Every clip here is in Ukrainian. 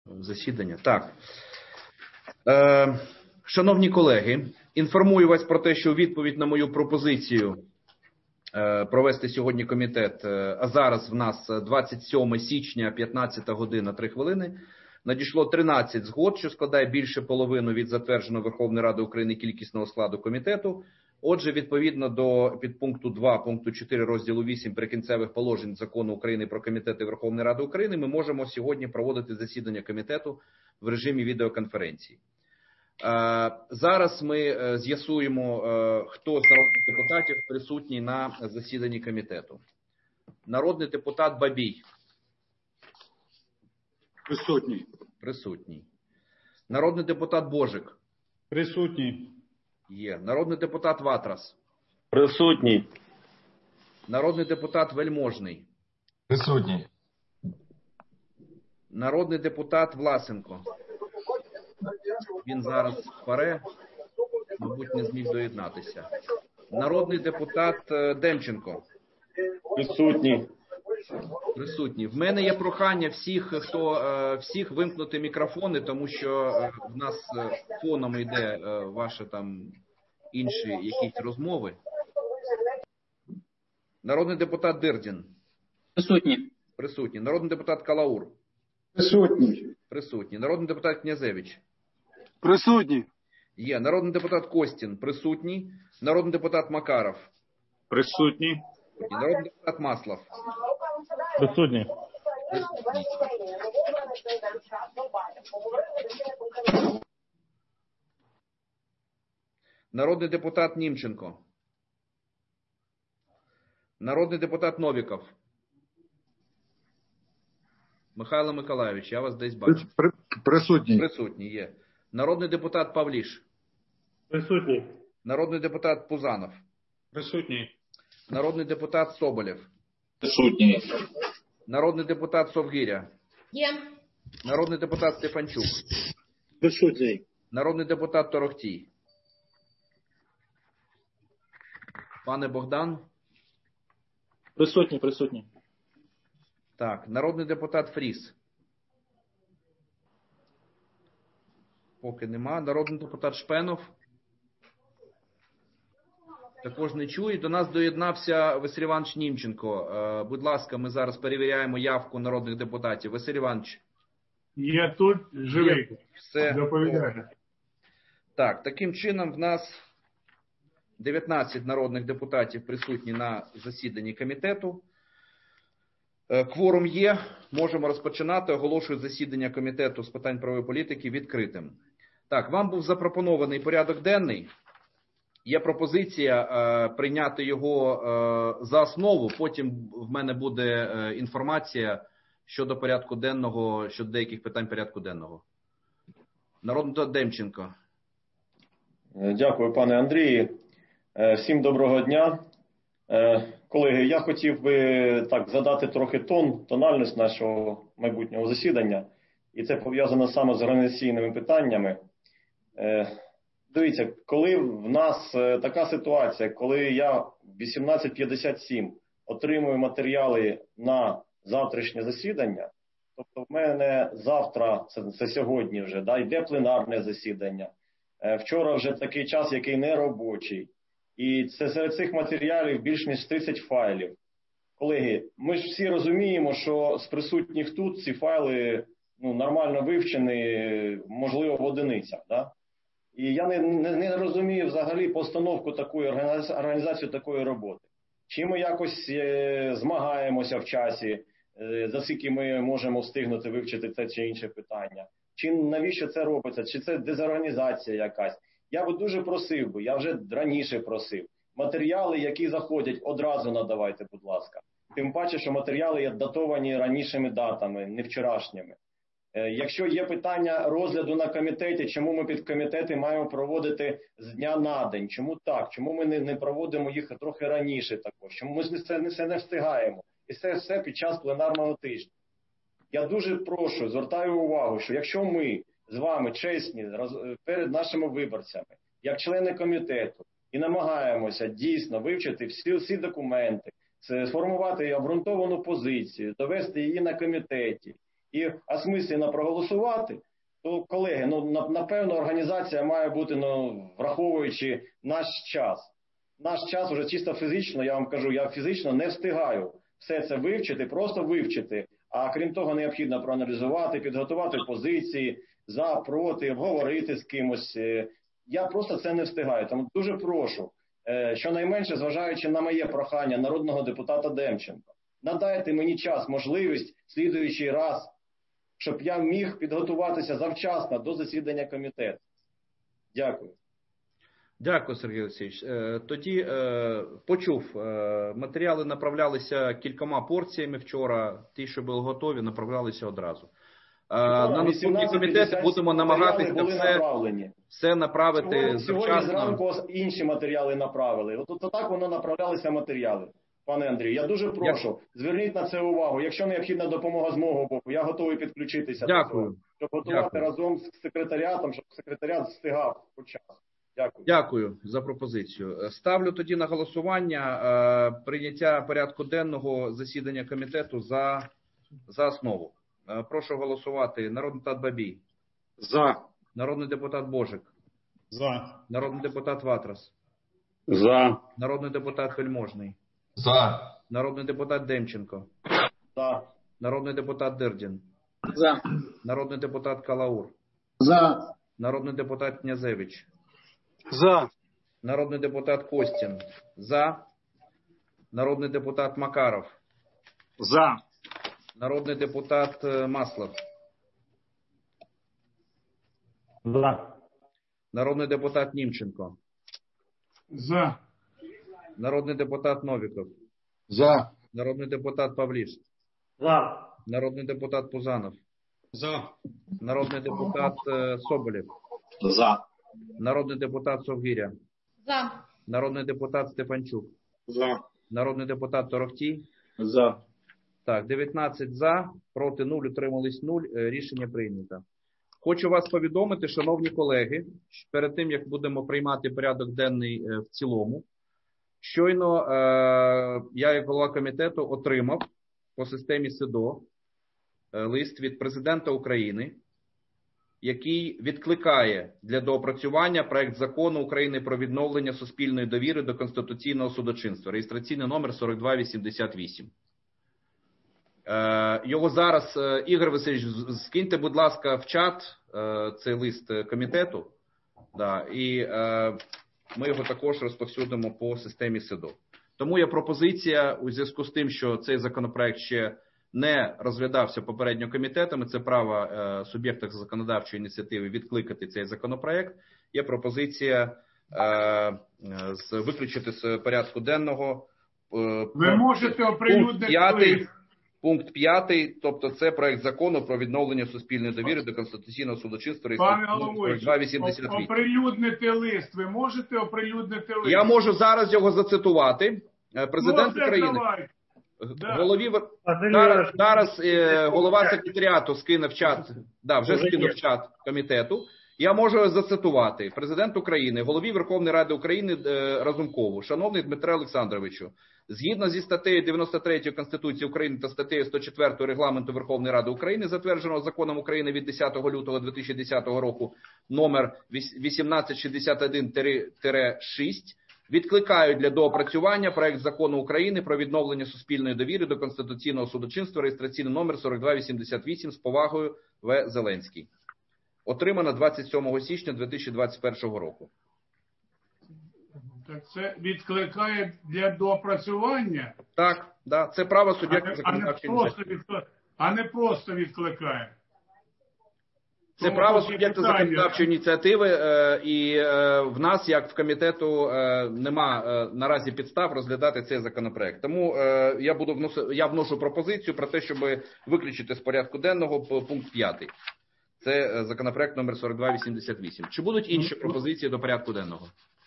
засідання. Так. Шановні колеги, інформую вас про те, що у відповідь на мою пропозицію провести сьогодні комітет, а зараз в нас 27 січня, 15 година 3 хвилини, надійшло 13 згод, що складає більше половини від затвердженого Верховної Ради України кількісного складу комітету. Отже, відповідно до підпункту 2 пункту 4 розділу 8 Прикінцевих положень Закону України про комітети Верховної Ради України ми можемо сьогодні проводити засідання комітету в режимі відеоконференції. Зараз ми з'ясуємо, хто з народних депутатів присутній на засіданні комітету. Народний депутат Бабій. Присутній. Присутній. Народний депутат Божик. Присутній. Є. Народний депутат Ватрас. Присутній. Народний депутат Вельможний. Присутній. Народний депутат Власенко. Він зараз в ПАРЕ, мабуть, не зміг доєднатися. Народний депутат Демченко. Присутній. Присутній. В мене є прохання всіх вимкнути мікрофони, тому що в нас фоном йде ваші там інші якісь розмови. Народний депутат Дирдін. Присутній. Присутній. Народний депутат Калаур. Присутній. Присутній. Народний депутат Князевич. Присутній. Є. Народний депутат Костін. Присутній. Народний депутат Макаров. Присутній. Народний депутат Маслов. Присутній. Народний депутат Німченко. Народний депутат Новіков. Михайло Миколайович, я вас десь бачу. Присутній. Присутній, є. Народний депутат Павліш. Присутній. Народний депутат Пузанов. Присутній. Народний депутат Соболєв. Присутній. Народний депутат Совгиря. Є. Народний депутат Стефанчук. Присутній. Народний депутат Торохтій. Пане Богдан. Присутній. Так, народний депутат Фріс. Поки нема. Народний депутат Шпенов. Також не чую. До нас доєднався Василь Іванович Німченко. Будь ласка, ми зараз перевіряємо явку народних депутатів. Василь Іванович. Я тут живий. Все. Доповідаю. Так, таким чином в нас 19 народних депутатів присутні на засіданні комітету. Кворум є, можемо розпочинати. Оголошую засідання комітету з питань правової політики відкритим. Так, вам був запропонований порядок денний. Є пропозиція прийняти його за основу, потім в мене буде інформація щодо порядку денного, щодо деяких питань порядку денного. Народний депутат Демченко. Дякую, пане Андрію. Всім доброго дня. Колеги, я хотів би так задати трохи тональність нашого майбутнього засідання. І це пов'язано саме з організаційними питаннями. Дивіться, коли в нас така ситуація, коли я в 18:57 отримую матеріали на завтрашнє засідання, тобто в мене завтра, це сьогодні вже, йде пленарне засідання, вчора вже такий час, який не робочий, і це серед цих матеріалів більш ніж 30 файлів. Колеги, ми ж всі розуміємо, що з присутніх тут ці файли нормально вивчені, можливо, в одиницях, да? І я не розумію взагалі постановку такої, організацію такої роботи. Чи ми якось змагаємося в часі, за скільки ми можемо встигнути вивчити те чи інше питання? Чи навіщо це робиться? Чи це дезорганізація якась? Я би дуже просив би, я вже раніше просив, матеріали, які заходять, одразу надавайте, будь ласка. Тим паче, що матеріали є датовані ранішими датами, не вчорашніми. Якщо є питання розгляду на комітеті, чому ми підкомітети маємо проводити з дня на день? Чому так? Чому ми не проводимо їх трохи раніше також? Чому ми це не встигаємо? І це все під час пленарного тижня. Я дуже прошу, звертаю увагу, що якщо ми з вами чесні перед нашими виборцями, як члени комітету, і намагаємося дійсно вивчити всі документи, сформувати обґрунтовану позицію, довести її на комітеті, і осмислено проголосувати, то, колеги, напевно, організація має бути, враховуючи наш час. Наш час вже чисто фізично, я вам кажу, я фізично не встигаю все це вивчити, просто вивчити. А крім того, необхідно проаналізувати, підготувати позиції, за, проти, обговорити з кимось. Я просто це не встигаю. Тому дуже прошу, щонайменше, зважаючи на моє прохання народного депутата Демченка, надайте мені час, можливість в слідуючий раз, щоб я міг підготуватися завчасно до засідання комітету. Дякую. Дякую, Сергій Олексійович. Тоді почув, матеріали направлялися кількома порціями вчора, ті, що були готові, направлялися одразу. На наступний комітет будемо намагатися все направити завчасно. Сьогодні зранку інші матеріали направили. От так воно направлялися матеріали. Пане Андрію, я дуже прошу, зверніть на це увагу. Якщо необхідна допомога з мого боку, я готовий підключитися до цього, щоб готувати разом з секретаріатом, щоб секретаріат встигав по часу. Дякую. Дякую за пропозицію. Ставлю тоді на голосування прийняття порядку денного засідання комітету за основу. Прошу голосувати. Народний депутат Бабій. За. Народний депутат Божик. За. Народний депутат Ватрас. За. Народний депутат Вельможний. За. Народний депутат Демченко. За. Народний депутат Дирдін. За. Народний депутат Калаур. За. Народний депутат Князевич. За. Народний депутат Костін. За. Народний депутат Макаров. За. Народний депутат Маслов. За. Народний депутат Німченко. За. Народний депутат Новіков. За. Народний депутат Павліш. За. Народний депутат Пузанов. За. Народний депутат Соболєв. За. Народний депутат Совгиря. За. Народний депутат Стефанчук. За. Народний депутат Торохтій. За. Так, 19 за, проти 0, утримались 0. Рішення прийнято. Хочу вас повідомити, шановні колеги, перед тим, як будемо приймати порядок денний в цілому, щойно я, як голова комітету, отримав по системі СЕДО лист від президента України, який відкликає для доопрацювання проект закону України про відновлення суспільної довіри до конституційного судочинства, реєстраційний номер 4288. Його зараз, Ігор Васильович, скиньте, будь ласка, в чат цей лист комітету, і ми його також розповсюдимо по системі СЕДО. Тому є пропозиція у зв'язку з тим, що цей законопроект ще не розглядався попередньо комітетами, це право суб'єкта законодавчої ініціативи відкликати цей законопроект. Є пропозиція виключити з порядку денного Ви можете оприлюднити пункт 5, тобто це проект закону про відновлення суспільної довіри до конституційного судочинства. Пане головуючий, оприлюднити лист. Ви можете оприлюднити лист? Я можу зараз його зацитувати. Президент України. Зараз голова секретаріату скине в чат, вже скинув в чат комітету. Я можу зацитувати. Президент України, голові Верховної Ради України Разумкову. Шановний Дмитре Олександровичу, згідно зі статтею 93 Конституції України та статтею 104 Регламенту Верховної Ради України, затвердженого законом України від 10 лютого 2010 року номер 1861-6, відкликають для доопрацювання проект закону України про відновлення суспільної довіри до конституційного судочинства, реєстраційний номер 4288, з повагою В. Зеленський. Отримано 27 січня 2021 року. Так це відкликає для доопрацювання? Так, це право суб'єкта законодавчої ініціативи. А не просто відкликає. Це право суб'єкта законодавчої ініціативи, і в нас, як в комітету, нема наразі підстав розглядати цей законопроект. Тому я вношу пропозицію про те, щоб виключити з порядку денного пункт 5. Це законопроект номер 4288. Чи будуть інші пропозиції до порядку денного?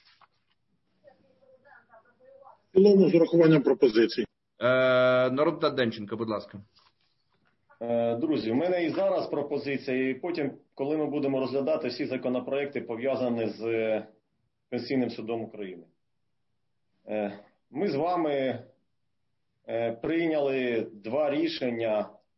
В цілому з урахуванням пропозицій. Народний депутат Демченко, будь ласка. Друзі, в мене і зараз пропозиція, і потім, коли ми будемо розглядати всі законопроекти, пов'язані з Конституційним судом України. Ми з вами прийняли два рішення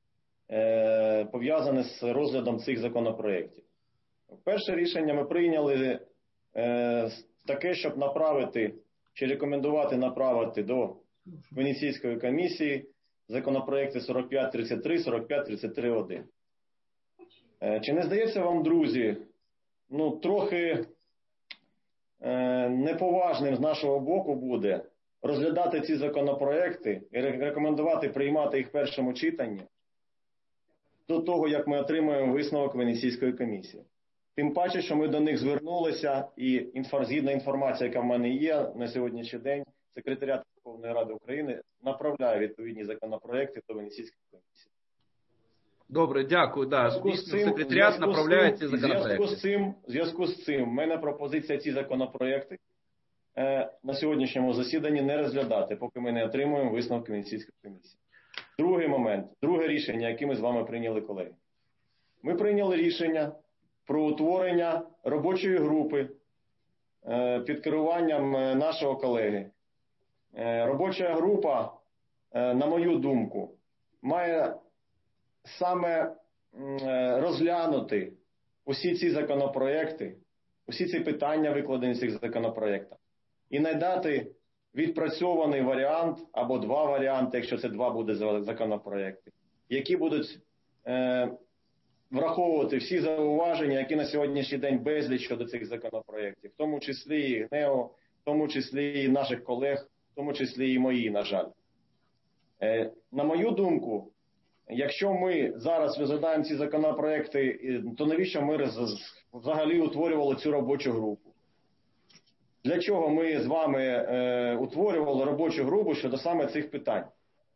пов'язане з розглядом цих законопроєктів. Перше рішення ми прийняли таке, щоб направити, чи рекомендувати направити до Венеційської комісії законопроекти 4533, 4533-1. Чи не здається вам, друзі, трохи неповажним з нашого боку буде розглядати ці законопроекти і рекомендувати приймати їх в першому читанні до того, як ми отримаємо висновок Венеційської комісії? Тим паче, що ми до них звернулися, і згідно інформації, яка в мене є на сьогоднішній день, Секретаріат Верховної Ради України направляє відповідні законопроекти до Венеційської комісії. Добре, дякую. Секретаріат направляє ці законопроекти. В зв'язку з цим, в мене пропозиція ці законопроекти на сьогоднішньому засіданні не розглядати, поки ми не отримуємо висновки Венеційської комісії. Другий момент, друге рішення, яке ми з вами прийняли, колеги. Ми прийняли рішення про утворення робочої групи під керуванням нашого колеги. Робоча група, на мою думку, має саме розглянути усі ці законопроекти, усі ці питання, викладені в цих законопроектах, і надати відпрацьований варіант або два варіанти, якщо це два буде законопроекти, які будуть враховувати всі зауваження, які на сьогоднішній день безліч щодо цих законопроєктів, в тому числі і ГНЕУ, в тому числі і наших колег, в тому числі і мої, на жаль. На мою думку, якщо ми зараз розглядаємо ці законопроекти, то навіщо ми взагалі утворювали цю робочу групу? Для чого ми з вами утворювали робочу групу щодо саме цих питань?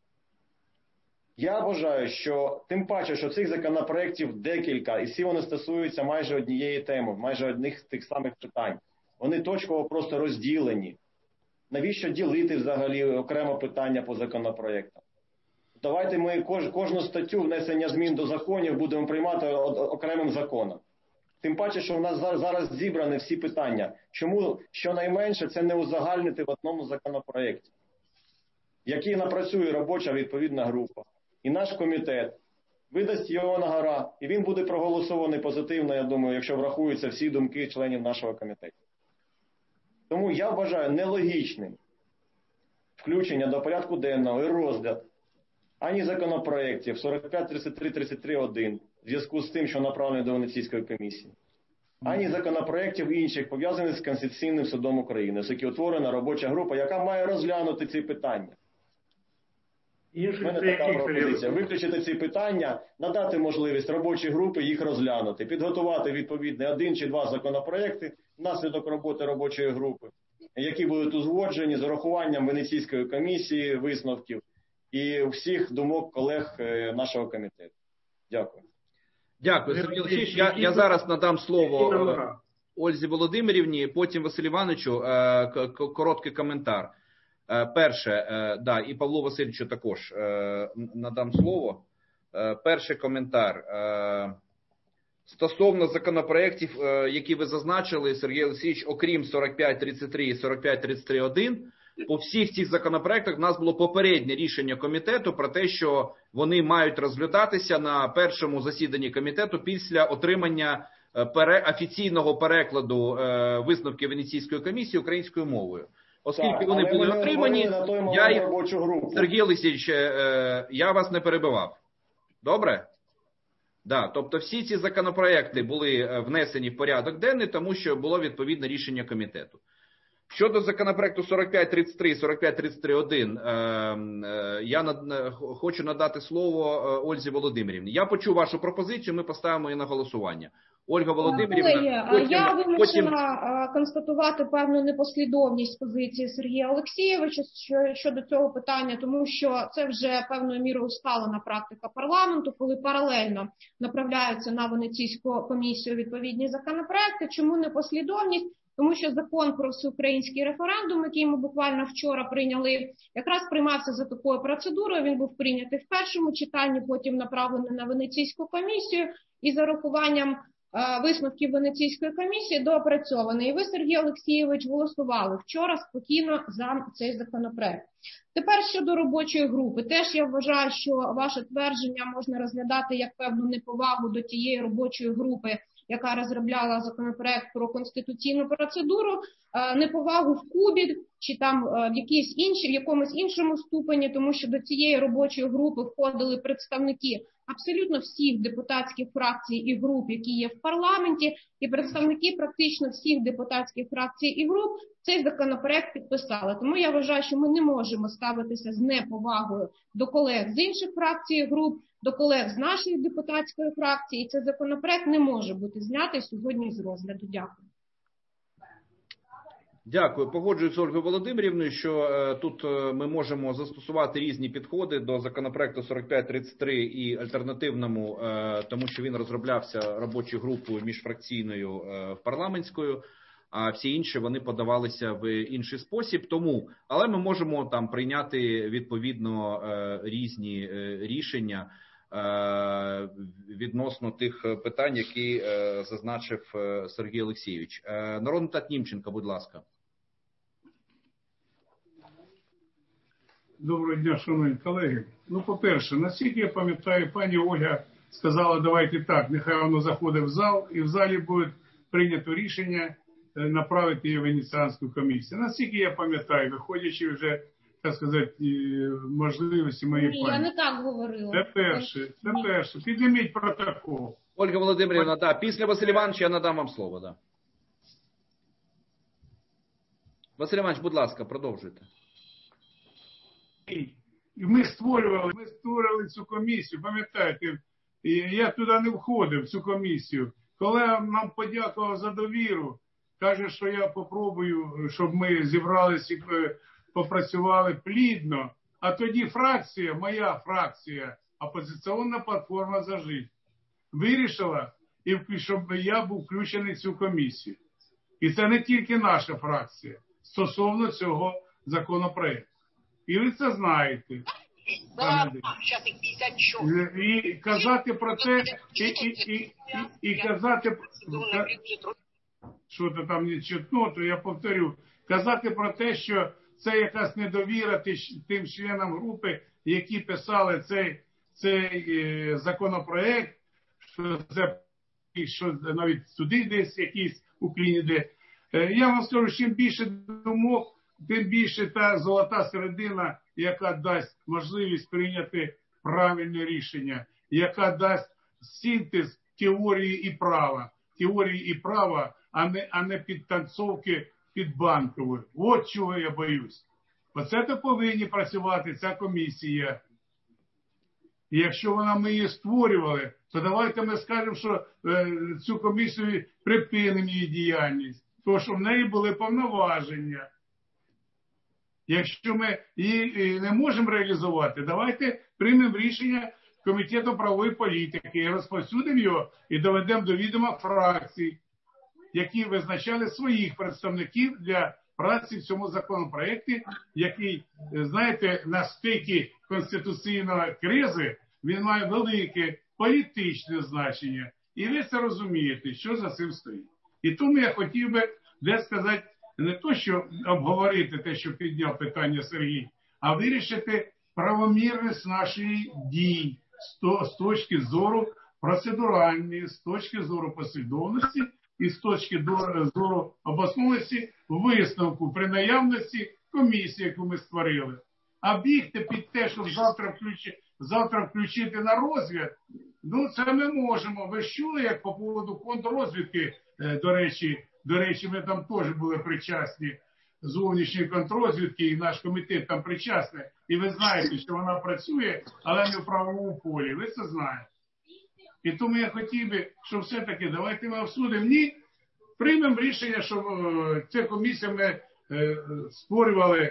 Я вважаю, що тим паче, що цих законопроєктів декілька, і всі вони стосуються майже однієї теми, майже одних тих самих питань. Вони точково просто розділені. Навіщо ділити взагалі окремо питання по законопроєктам? Давайте ми кожну статтю внесення змін до законів будемо приймати окремим законом. Тим паче, що у нас зараз зібрані всі питання. Чому щонайменше це не узагальнити в одному законопроєкті, який напрацює робоча відповідна група. І наш комітет видасть його на гора, і він буде проголосований позитивно, я думаю, якщо врахуються всі думки членів нашого комітету. Тому я вважаю нелогічним включення до порядку денного і розгляд ані законопроєктів 45-33-33-1 в зв'язку з тим, що направлені до Венеційської комісії, ані законопроєктів інших, пов'язаних з Конституційним судом України, з яким утворена робоча група, яка має розглянути ці питання. У мене така пропозиція. Виключити ці питання, надати можливість робочій групі їх розглянути, підготувати відповідний один чи два законопроекти внаслідок роботи робочої групи, які будуть узгоджені з урахуванням Венеційської комісії, висновків і всіх думок колег нашого комітету. Дякую. Дякую, Сергій Олексійович. Я зараз надам слово Ользі Володимирівні, потім Василю Івановичу короткий коментар. Перше, і Павлу Васильовичу також надам слово. Перший коментар. Стосовно законопроєктів, які ви зазначили, Сергій Олексійович, окрім 4533 і 4533-1, по всіх цих законопроєктах в нас було попереднє рішення комітету про те, що вони мають розглядатися на першому засіданні комітету після отримання офіційного перекладу висновків Венеційської комісії українською мовою. Оскільки вони були отримані, Сергій Олексійович, я вас не перебивав. Добре? Тобто всі ці законопроекти були внесені в порядок денний, тому що було відповідне рішення комітету. Щодо законопроекту 4533 і 4533-1, я хочу надати слово Ользі Володимирівні. Я почув вашу пропозицію, ми поставимо її на голосування. Ольга Володимирівна, я вимушена констатувати певну непослідовність позиції Сергія Олексійовича щодо цього питання, тому що це вже певною мірою усталена практика парламенту, коли паралельно направляються на Венеційську комісію відповідні законопроекти. Чому непослідовність? Тому що закон про всеукраїнський референдум, який ми буквально вчора прийняли, якраз приймався за такою процедурою. Він був прийнятий в першому читанні, потім направлений на Венеційську комісію. І за рахуванням висновків Венеційської комісії доопрацьований. І ви, Сергій Олексійович, голосували вчора спокійно за цей законопроект. Тепер щодо робочої групи. Теж я вважаю, що ваше твердження можна розглядати як певну неповагу до тієї робочої групи, яка розробляла законопроект про конституційну процедуру, неповагу в кубі чи там в якомусь іншому ступені, тому що до цієї робочої групи входили представники абсолютно всіх депутатських фракцій і груп, які є в парламенті, і представники практично всіх депутатських фракцій і груп цей законопроект підписали. Тому я вважаю, що ми не можемо ставитися з неповагою до колег з інших фракцій і груп, до колег з нашої депутатської фракції, і цей законопроект не може бути знятий сьогодні з розгляду. Дякую. Дякую. Погоджуюсь з Ольгою Володимирівною, що тут ми можемо застосувати різні підходи до законопроекту 4533 і альтернативному, тому що він розроблявся робочою групою міжфракційною парламентською, а всі інші вони подавалися в інший спосіб. Тому, але ми можемо там прийняти відповідно різні рішення відносно тих питань, які зазначив Сергій Олексійович. Народний депутат Німченко, будь ласка. Доброго дня, шановні колеги. Ну, по-перше, наскільки я пам'ятаю, пані Ольга сказала, давайте так, нехай воно заходить в зал, і в залі буде прийнято рішення направити її в Венеціанську комісію. Наскільки я пам'ятаю, виходячи вже, так сказати, можливості моєї пані. Я не так говорила. Це перше. Підніміть протокол. Ольга Володимирівна, да, після Василя Івановича я надам вам слово. Да. Василь Іванович, будь ласка, продовжуйте. І ми створювали цю комісію, пам'ятаєте, я туди не входив, в цю комісію. Коли нам подякував за довіру, каже, що я попробую, щоб ми зібралися і попрацювали плідно, а тоді фракція, моя фракція, опозиційна платформа «За життя», вирішила, щоб я був включений в цю комісію. І це не тільки наша фракція стосовно цього законопроекту. І ви це знаєте. І казати про те, і казати, що то там не чутно, то я повторю, казати про те, що це якась недовіра тим членам групи, які писали цей законопроект, що навіть суди десь якісь у клініде. Я вам скажу, чим більше думок, тим більше та золота середина, яка дасть можливість прийняти правильне рішення, яка дасть синтез теорії і права, а не підтанцовки під Банковою. От чого я боюсь. Оце то повинні працювати ця комісія. І якщо ми її створювали, то давайте ми скажемо, що цю комісію припинимо її діяльність, тому що в неї були повноваження. Якщо ми її не можемо реалізувати, давайте приймемо рішення Комітету правової політики і розповсюдимо його і доведемо до відома фракцій, які визначали своїх представників для праці в цьому законопроекті, який, знаєте, на стикі конституційної кризи, він має велике політичне значення. І ви це розумієте, що за цим стоїть. І тому я хотів би, де сказати, не то, що обговорити те, що підняв питання Сергій, а вирішити правомірність нашої дій з точки зору процедуральної, з точки зору послідовності і з точки зору обоснованості висновку при наявності комісії, яку ми створили. А бігти під те, щоб завтра включити на розгляд, ну це ми можемо. Ви чули, як по поводу контррозвідки, до речі, ми там теж були причасні, зовнішньої контррозвідки, і наш комітет там причасний. І ви знаєте, що вона працює, але не в правовому полі. Ви це знаєте. І тому я хотів би, щоб все-таки давайте ми обсудимо. Ні, приймемо рішення, що цю комісію ми створювали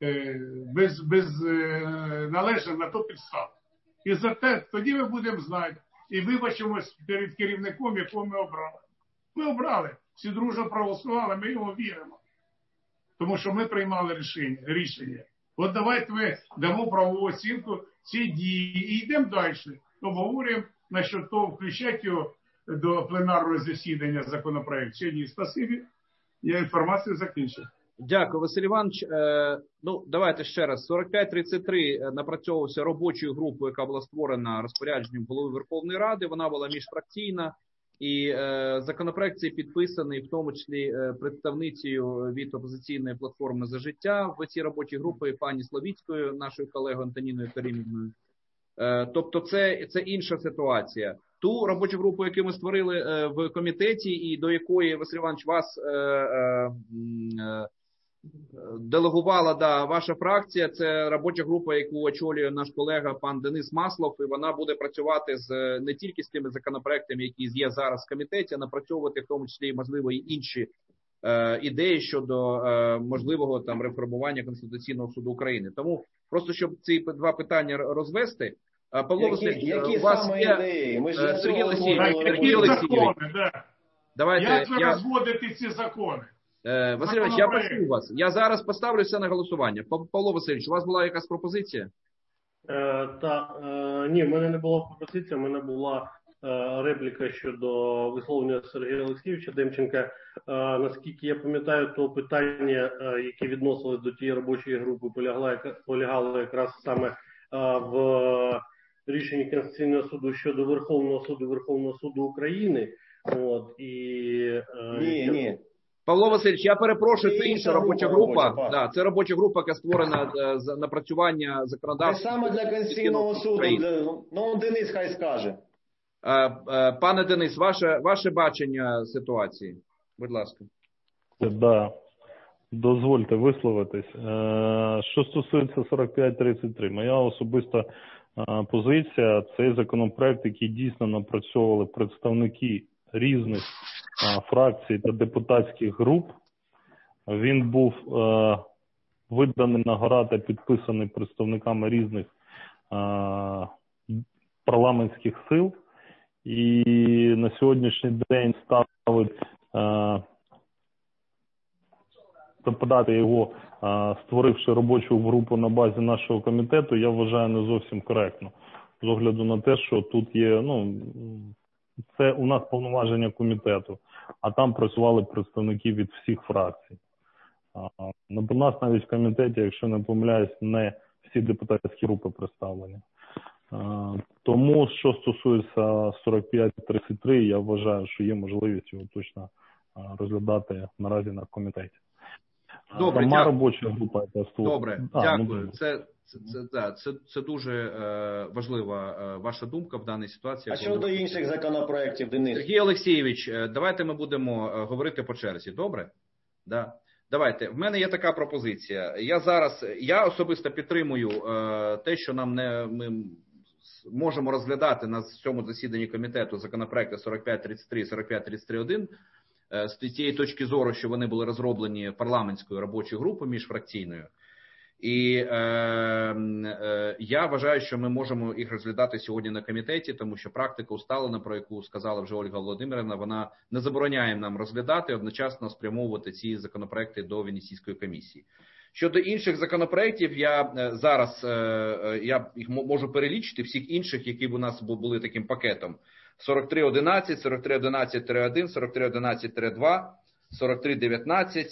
без належних на то підстав. І за те, тоді ми будемо знати. І вибачимось перед керівником, якого ми обрали. Ми обрали, всі дружно проголосували, ми його віримо. Тому що ми приймали рішення. От давайте ми дамо правову оцінку цій дії і йдемо далі. Обговорюємо насчет того, включати його до пленарного засідання законопроект? Ще ні, спасибі. Я інформацію закінчив. Дякую, Василь Іванович. Ну, давайте ще раз. 4533 напрацьовувався робочою групою, яка була створена розпорядженням голови Верховної Ради. Вона була міжфракційна. І законопроект цей підписаний, в тому числі представницею від опозиційної платформи «За життя» в цій робочій групі пані Славіцькою, нашою колегою Антоніною Карімівною. Тобто це інша ситуація. Ту робочу групу, яку ми створили в комітеті і до якої, Василь Іванович, вас делегувала ваша фракція, це робоча група, яку очолює наш колега пан Денис Маслов, і вона буде працювати не тільки з тими законопроектами, які є зараз в комітеті, а напрацьовувати в тому числі, можливо, і інші ідеї щодо можливого там реформування Конституційного суду України. Тому просто, щоб ці два питання розвести, Павло Васильович, у вас є Сергій Олексійович. Давайте, як ви розводите ці закони? Василь Іванович, я прошу вас. Я зараз поставлю все на голосування. Павло Васильович, у вас була якась пропозиція? Ні, в мене не була пропозиція, в мене була репліка щодо висловлення Сергія Олексійовича Демченка. Наскільки я пам'ятаю, то питання, які відносились до тієї робочої групи, полягало якраз саме в рішенні Конституційного суду щодо Верховного суду України. Ні. Павло Васильович, я перепрошую, це інша робоча група. Да, це робоча група, яка створена за напрацювання законодавства. Це саме для Конституційного суду. Ну, Денис хай скаже. Пане Денис, ваше бачення ситуації, будь ласка. Да, дозвольте висловитись. Що стосується 4533, моя особиста позиція, цей законопроект, який дійсно напрацьовували представники різних фракцій та депутатських груп, він був виданий на гора та підписаний представниками різних парламентських сил, і на сьогоднішній день ставить подати його, створивши робочу групу на базі нашого комітету, я вважаю не зовсім коректно. З огляду на те, що тут є, це у нас повноваження комітету, а там працювали представники від всіх фракцій. У нас навіть в комітеті, якщо не помиляюсь, не всі депутатські групи представлені. Тому, що стосується 4533, я вважаю, що є можливість його точно розглядати наразі на комітеті. Добре, сама робоча група. Добре, дякую. Це дуже важлива ваша думка в даній ситуації. А щодо інших законопроєктів, Денис? Сергій Олексійович, давайте ми будемо говорити по черзі, добре? Да. Давайте. В мене є така пропозиція. Я особисто підтримую те, що ми можемо розглядати на цьому засіданні комітету законопроекти 4533 і 4533-1 з тієї точки зору, що вони були розроблені парламентською робочою групою міжфракційною. І я вважаю, що ми можемо їх розглядати сьогодні на комітеті, тому що практика усталена, про яку сказала вже Ольга Володимирівна, вона не забороняє нам розглядати, одночасно спрямовувати ці законопроекти до Венеційської комісії. Щодо інших законопроєктів, я їх можу перелічити, всіх інших, які б у нас були таким пакетом. 4311, 4311-1, 4311-2, 4319,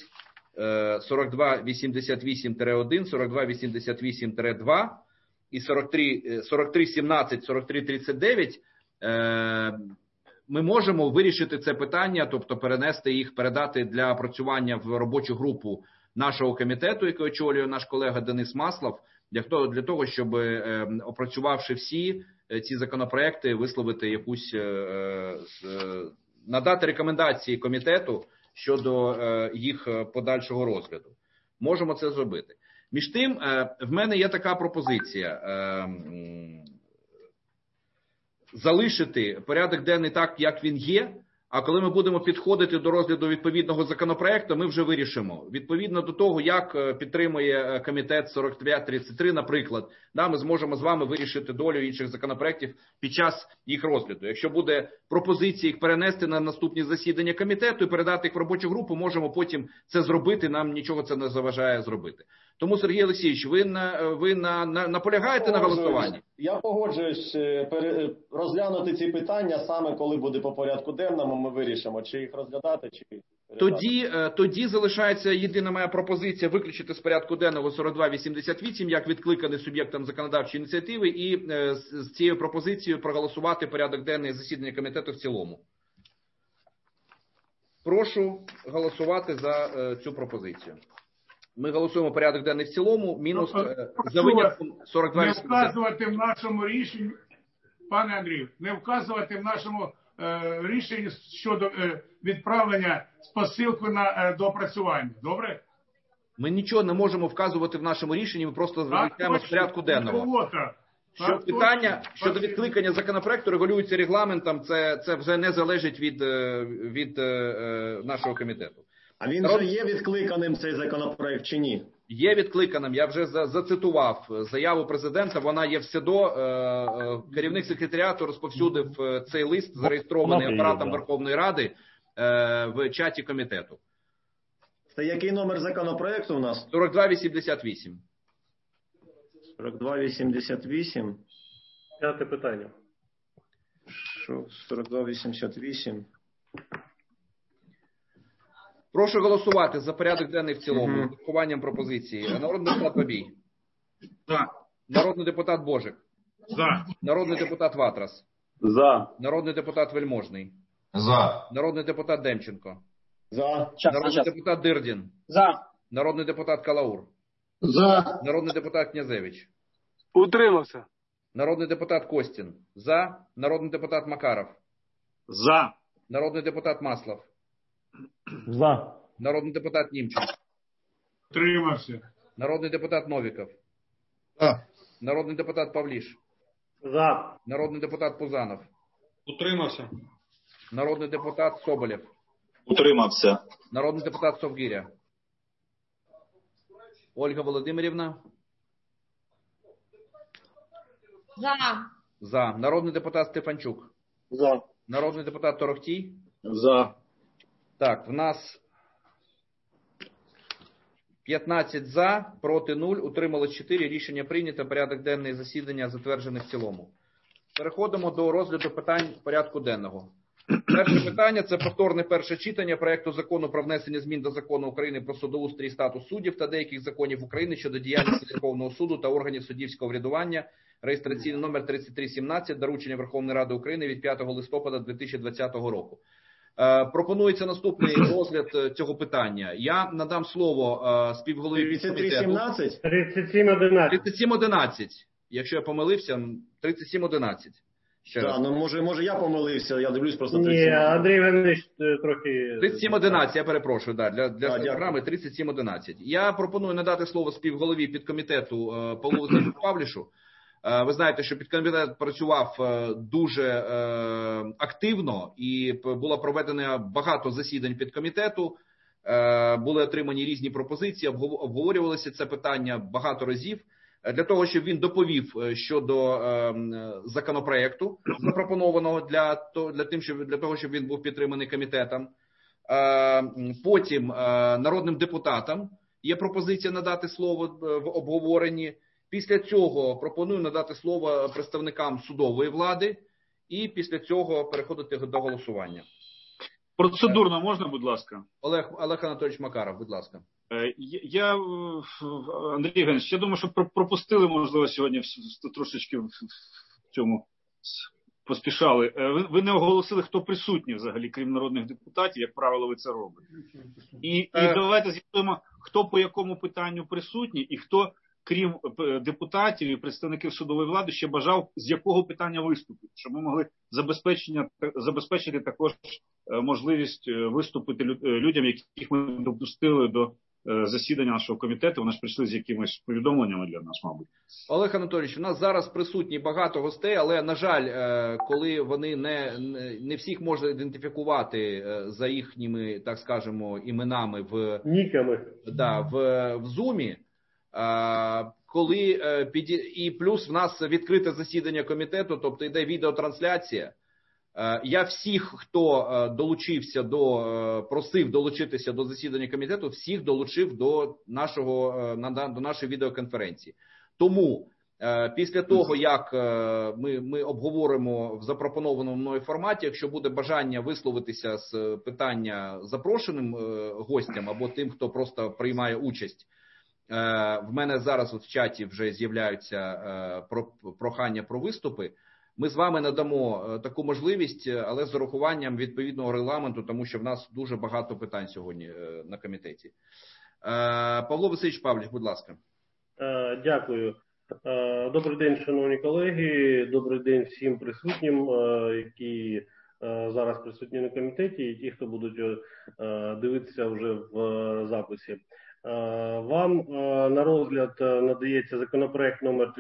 4288-1, 4288-2 і 4317, 4339 ми можемо вирішити це питання, тобто перенести їх, передати для опрацювання в робочу групу нашого комітету, який очолює наш колега Денис Маслов, для того, щоб, опрацювавши всі ці законопроекти, висловити якусь, надати рекомендації комітету щодо їх подальшого розгляду. Можемо це зробити. Між тим, в мене є така пропозиція. Залишити порядок денний так, як він є, а коли ми будемо підходити до розгляду відповідного законопроекту, ми вже вирішимо. Відповідно до того, як підтримує комітет 4533, наприклад, ми зможемо з вами вирішити долю інших законопроектів під час їх розгляду. Якщо буде пропозиція їх перенести на наступні засідання комітету і передати їх в робочу групу, можемо потім це зробити, нам нічого це не заважає зробити. Тому, Сергій Олексійович, ви наполягаєте на голосуванні? Я погоджуюсь розглянути ці питання саме коли буде по порядку денному, ми вирішимо, чи їх розглядати, чи тоді залишається єдина моя пропозиція виключити з порядку денного 4288 як відкликаний суб'єктом законодавчої ініціативи і з цією пропозицією проголосувати порядок денний засідання комітету в цілому. Прошу голосувати за цю пропозицію. Ми голосуємо порядок денний в цілому, мінус за винятком 42. Не вказувати в нашому рішенні, пане Андрію, не вказувати в нашому рішенні щодо відправлення з посилкою на доопрацювання. Добре? Ми нічого не можемо вказувати в нашому рішенні, ми просто виключаємо з порядку денного. Що питання щодо відкликання законопроекту регулюється регламентом, це вже не залежить від нашого комітету. А він вже є відкликаним, цей законопроект, чи ні? Є відкликаним. Я вже зацитував заяву президента, вона є в СЕДО. Керівник секретаріату розповсюдив цей лист, зареєстрований апаратом Верховної Ради в чаті комітету. Це який номер законопроекту у нас? 4288. 4288. П'яте питання. 4288. Прошу голосувати за порядок денний в цілому, з урахуванням пропозиції. Народний депутат Бабій. За. Народний депутат Божик. За. Народний депутат Ватрас. За. Народний депутат Вельможний. За. Народний депутат Демченко. За. Народний депутат Дирдін. За. Народний депутат Калаур. За. Народний депутат Князевич. Утримався. Народний депутат Костін. За. Народний депутат Макаров. За. Народний депутат Маслов. За. Народний депутат Німченко. Утримався. Народний депутат Новіков. За. Народний депутат Павліш. За. Народний депутат Пузанов. Утримався. Народний депутат Соболєв. Утримався. Народний депутат Совгиря. Ольга Володимирівна. За. За. Народний депутат Стефанчук. За. Народний депутат Торохтій. За. Так, в нас 15 за, проти 0, утрималось 4. Рішення прийнято. Порядок денний засідання затверджений в цілому. Переходимо до розгляду питань порядку денного. Перше питання – це повторне перше читання проекту закону про внесення змін до Закону України про судоустрій і статус суддів та деяких законів України щодо діяльності Верховного суду та органів суддівського врядування, реєстраційний номер 3317, доручення Верховної Ради України від 5 листопада 2020 року. Пропонується наступний розгляд цього питання. Я надам слово співголові комітету. 3317? 3711. 3711. Якщо я помилився, 3711. Так, ну може я помилився, я дивлюсь просто Ні, 3711. Андрій Іванович трохи... 3711, я перепрошую, да, для програми 3711. Я пропоную надати слово співголові підкомітету Павлу Васильовичу Павлішу. Ви знаєте, що підкомітет працював дуже активно і було проведено багато засідань підкомітету, були отримані різні пропозиції, обговорювалося це питання багато разів, для того, щоб він доповів щодо законопроекту, запропонованого для того, щоб він був підтриманий комітетом. Потім народним депутатам є пропозиція надати слово в обговоренні. Після цього пропоную надати слово представникам судової влади і після цього переходити до голосування. Процедурно можна, будь ласка? Олег Анатолійович Макаров, будь ласка. Андрій Євгенович, я думаю, що пропустили, можливо, сьогодні трошечки в цьому поспішали. Ви не оголосили, хто присутній взагалі, крім народних депутатів, як правило, ви це робите. І давайте з'ясуємо, хто по якому питанню присутній і хто, крім депутатів і представників судової влади, ще бажав з якого питання виступити, щоб ми могли забезпечити також можливість виступити людям, яких ми допустили до засідання нашого комітету. Вони ж прийшли з якимись повідомленнями для нас, мабуть. Олег Анатолійович, у нас зараз присутні багато гостей, але, на жаль, коли вони не всіх можна ідентифікувати за їхніми, так скажемо, іменами ніками. Да, в Zoom, і плюс в нас відкрите засідання комітету, тобто йде відеотрансляція. Я всіх, хто долучився просив долучитися до засідання комітету, всіх долучив до нашої відеоконференції. Тому після того, як ми обговоримо в запропонованому мною форматі, якщо буде бажання висловитися з питання запрошеним гостям або тим, хто просто приймає участь, в мене зараз в чаті вже з'являються прохання про виступи. Ми з вами надамо таку можливість, але з урахуванням відповідного регламенту, тому що в нас дуже багато питань сьогодні на комітеті. Павло Васильович Павлік, будь ласка. Дякую. Добрий день, шановні колеги. Добрий день всім присутнім, які зараз присутні на комітеті, і ті, хто будуть дивитися вже в записі. Вам на розгляд надається законопроект номер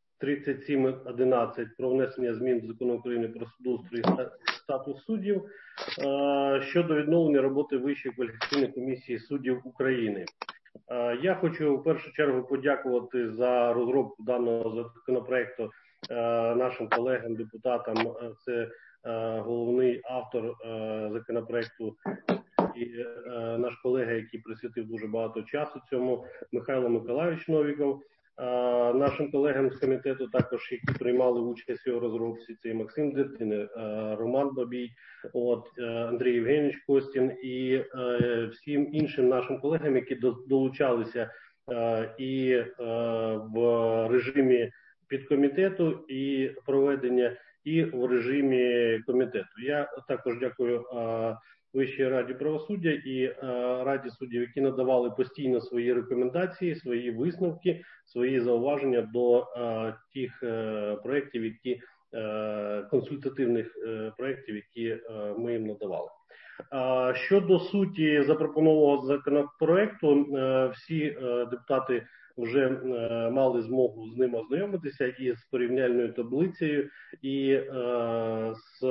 3711 про внесення змін до Закону України про судоустрій і статус суддів щодо відновлення роботи Вищої кваліфікаційної комісії суддів України. Я хочу в першу чергу подякувати за розробку даного законопроекту нашим колегам, депутатам. Це головний автор законопроекту і наш колега, який присвятив дуже багато часу цьому, Михайло Миколайович Новіков. Нашим колегам з комітету також, які приймали участь у його розробці, це і Максим Дертин, Роман Бабій, Андрій Євгенович Костін і всім іншим нашим колегам, які долучалися і в режимі підкомітету і проведення, і в режимі комітету. Я також дякую Вищій раді правосуддя і Раді суддів, які надавали постійно свої рекомендації, свої висновки, свої зауваження до тих проєктів, консультативних проєктів, які ми їм надавали. Щодо суті запропонованого законопроекту, всі депутати вже мали змогу з ним ознайомитися і з порівняльною таблицею, і з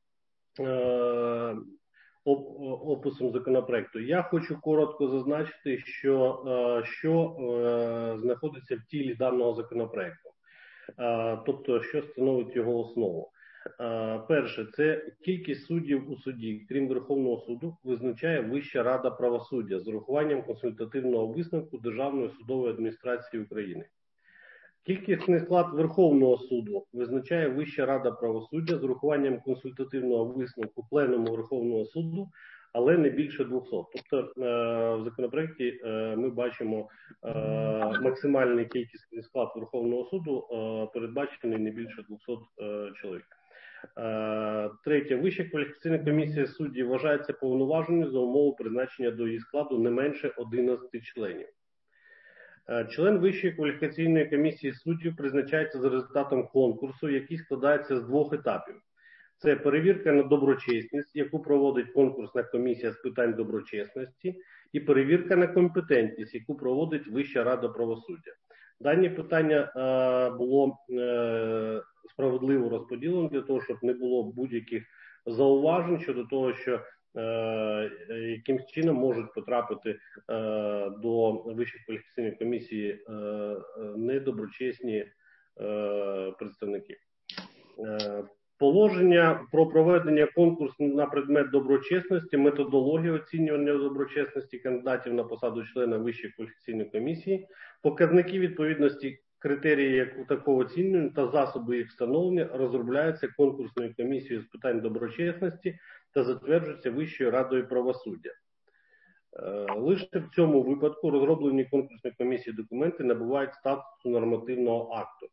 описом законопроекту. Я хочу коротко зазначити, що знаходиться в тілі даного законопроекту, тобто, що становить його основу. Перше, це кількість суддів у суді, крім Верховного суду, визначає Вища рада правосуддя з урахуванням консультативного висновку Державної судової адміністрації України. Кількісний склад Верховного суду визначає Вища рада правосуддя з урахуванням консультативного висновку Пленуму Верховного суду, але не більше 200. Тобто в законопроекті ми бачимо максимальний кількісний склад Верховного суду передбачений не більше 200 чоловік. Третє. Вища кваліфікаційна комісія суддів вважається повноваженою за умови призначення до її складу не менше 11 членів. Член Вищої кваліфікаційної комісії суддів призначається за результатом конкурсу, який складається з двох етапів. Це перевірка на доброчесність, яку проводить конкурсна комісія з питань доброчесності, і перевірка на компетентність, яку проводить Вища рада правосуддя. Дані питання було справедливо розподілено для того, щоб не було будь-яких зауважень щодо того, що яким чином можуть потрапити до Вищої кваліфікаційної комісії недоброчесні представники. Положення про проведення конкурсу на предмет доброчесності, методологію оцінювання доброчесності кандидатів на посаду члена Вищої кваліфікаційної комісії, показники відповідності критерії як такого оцінювання та засоби їх встановлення розробляються конкурсною комісією з питань доброчесності та затверджуються Вищою радою правосуддя. Лише в цьому випадку розроблені конкурсною комісією документи набувають статусу нормативного акту.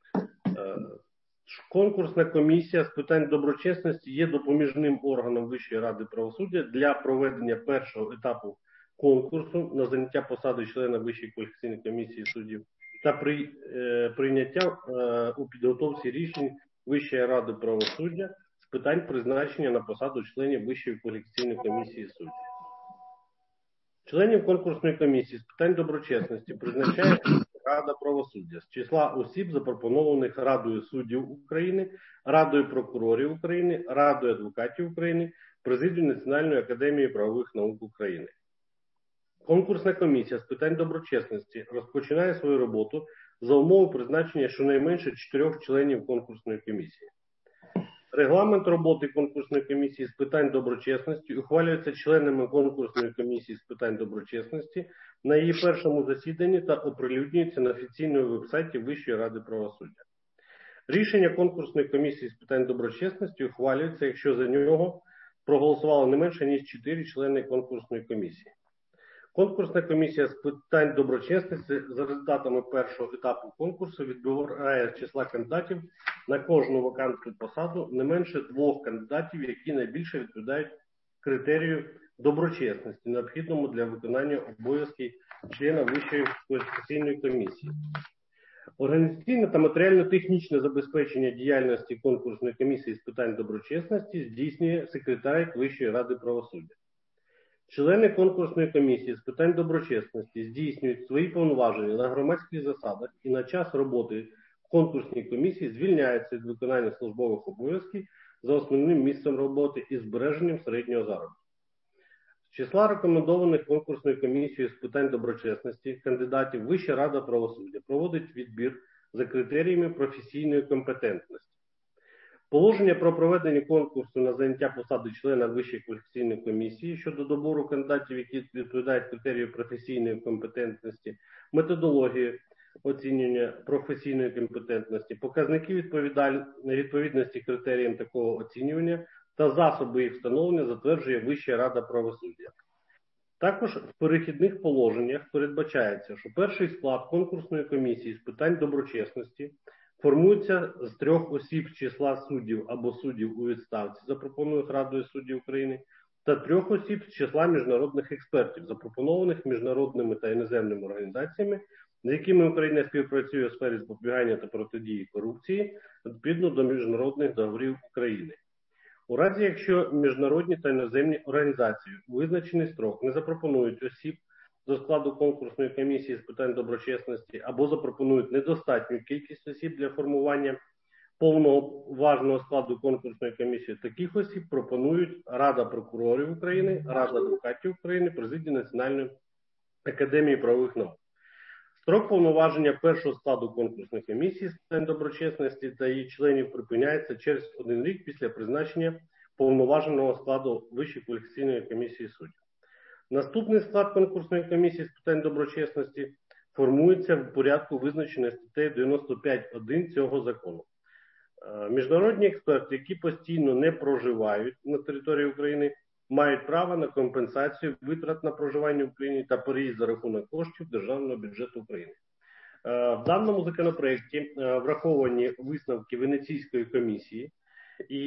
Конкурсна комісія з питань доброчесності є допоміжним органом Вищої ради правосуддя для проведення першого етапу конкурсу на заняття посади члена Вищої кваліфікаційної комісії суддів та прийняття у підготовці рішень Вищої ради правосуддя з питань призначення на посаду членів Вищої кваліфікаційної комісії суддів. Членів конкурсної комісії з питань доброчесності призначає Рада правосуддя з числа осіб, запропонованих Радою суддів України, Радою прокурорів України, Радою адвокатів України, Президією Національної академії правових наук України. Конкурсна комісія з питань доброчесності розпочинає свою роботу за умови призначення щонайменше 4 членів конкурсної комісії. Регламент роботи конкурсної комісії з питань доброчесності ухвалюється членами конкурсної комісії з питань доброчесності на її першому засіданні та оприлюднюється на офіційному вебсайті Вищої ради правосуддя. Рішення конкурсної комісії з питань доброчесності ухвалюється, якщо за нього проголосувало не менше, ніж 4 члени конкурсної комісії. Конкурсна комісія з питань доброчесності за результатами першого етапу конкурсу відбирає з числа кандидатів на кожну вакантну посаду не менше 2 кандидатів, які найбільше відповідають критерію доброчесності, необхідному для виконання обов'язків члена Вищої кваліфікаційної комісії. Організаційне та матеріально-технічне забезпечення діяльності конкурсної комісії з питань доброчесності здійснює секретаріат Вищої ради правосуддя. Члени конкурсної комісії з питань доброчесності здійснюють свої повноваження на громадських засадах і на час роботи в конкурсній комісії звільняються від виконання службових обов'язків за основним місцем роботи і збереженням середнього заробітку. З числа рекомендованих конкурсною комісією з питань доброчесності кандидатів Вища рада правосуддя проводить відбір за критеріями професійної компетентності. Положення про проведення конкурсу на заняття посади члена Вищої кваліфікаційної комісії щодо добору кандидатів, які відповідають критерію професійної компетентності, методології оцінювання професійної компетентності, показники відповідності критеріям такого оцінювання та засоби їх встановлення затверджує Вища рада правосуддя. Також в перехідних положеннях передбачається, що перший склад конкурсної комісії з питань доброчесності формується з 3 осіб з числа суддів або суддів у відставці, запропонованих Радою суддів України, та 3 осіб з числа міжнародних експертів, запропонованих міжнародними та іноземними організаціями, з якими Україна співпрацює у сфері запобігання та протидії корупції, відповідно до міжнародних договорів України. У разі, якщо міжнародні та іноземні організації у визначений строк не запропонують осіб до складу конкурсної комісії з питань доброчесності або запропонують недостатню кількість осіб для формування повноважного складу конкурсної комісії, таких осіб пропонують Рада прокурорів України, Рада адвокатів України, Президія Національної академії правових наук. Строк повноваження першого складу конкурсної комісії з питань доброчесності та її членів припиняється через 1 рік після призначення повноваженого складу Вищої кваліфікаційної комісії суддів. Наступний склад конкурсної комісії з питань доброчесності формується в порядку, визначений статтею 95.1 цього закону. Міжнародні експерти, які постійно не проживають на території України, мають право на компенсацію витрат на проживання в Україні та переїзд за рахунок коштів Державного бюджету України. В даному законопроекті враховані висновки Венеційської комісії і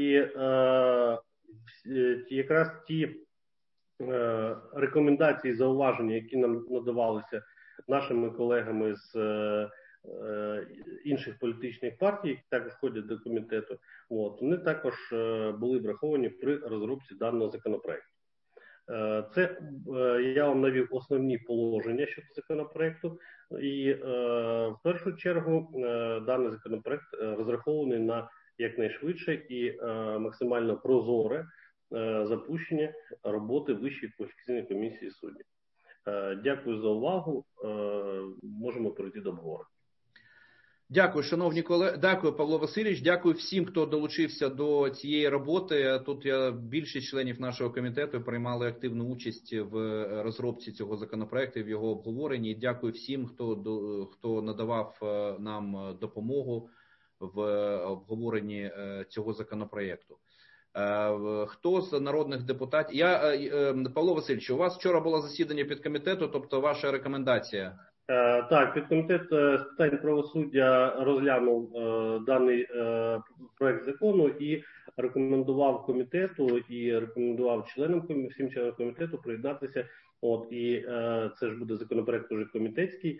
якраз ті рекомендації, зауваження, які нам надавалися нашими колегами з інших політичних партій, які також входять до комітету, вони також були враховані при розробці даного законопроекту. Це я вам навів основні положення щодо законопроекту, і в першу чергу даний законопроект розрахований на якнайшвидше і максимально прозоре запущення роботи Вищої кваліфікаційної комісії суддів. Дякую за увагу. Можемо перейти до обговорення. Дякую, шановні колеги. Дякую, Павло Васильович. Дякую всім, хто долучився до цієї роботи. Тут більшість членів нашого комітету приймали активну участь в розробці цього законопроекту, в його обговоренні. Дякую всім, хто надавав нам допомогу в обговоренні цього законопроекту. Хто з народних депутатів? Павло Васильович, у вас вчора було засідання підкомітету, тобто ваша рекомендація? Так, підкомітет з питань правосуддя розглянув даний проект закону і рекомендував комітету, і рекомендував всім членам комітету приєднатися. І це ж буде законопроект уже комітетський.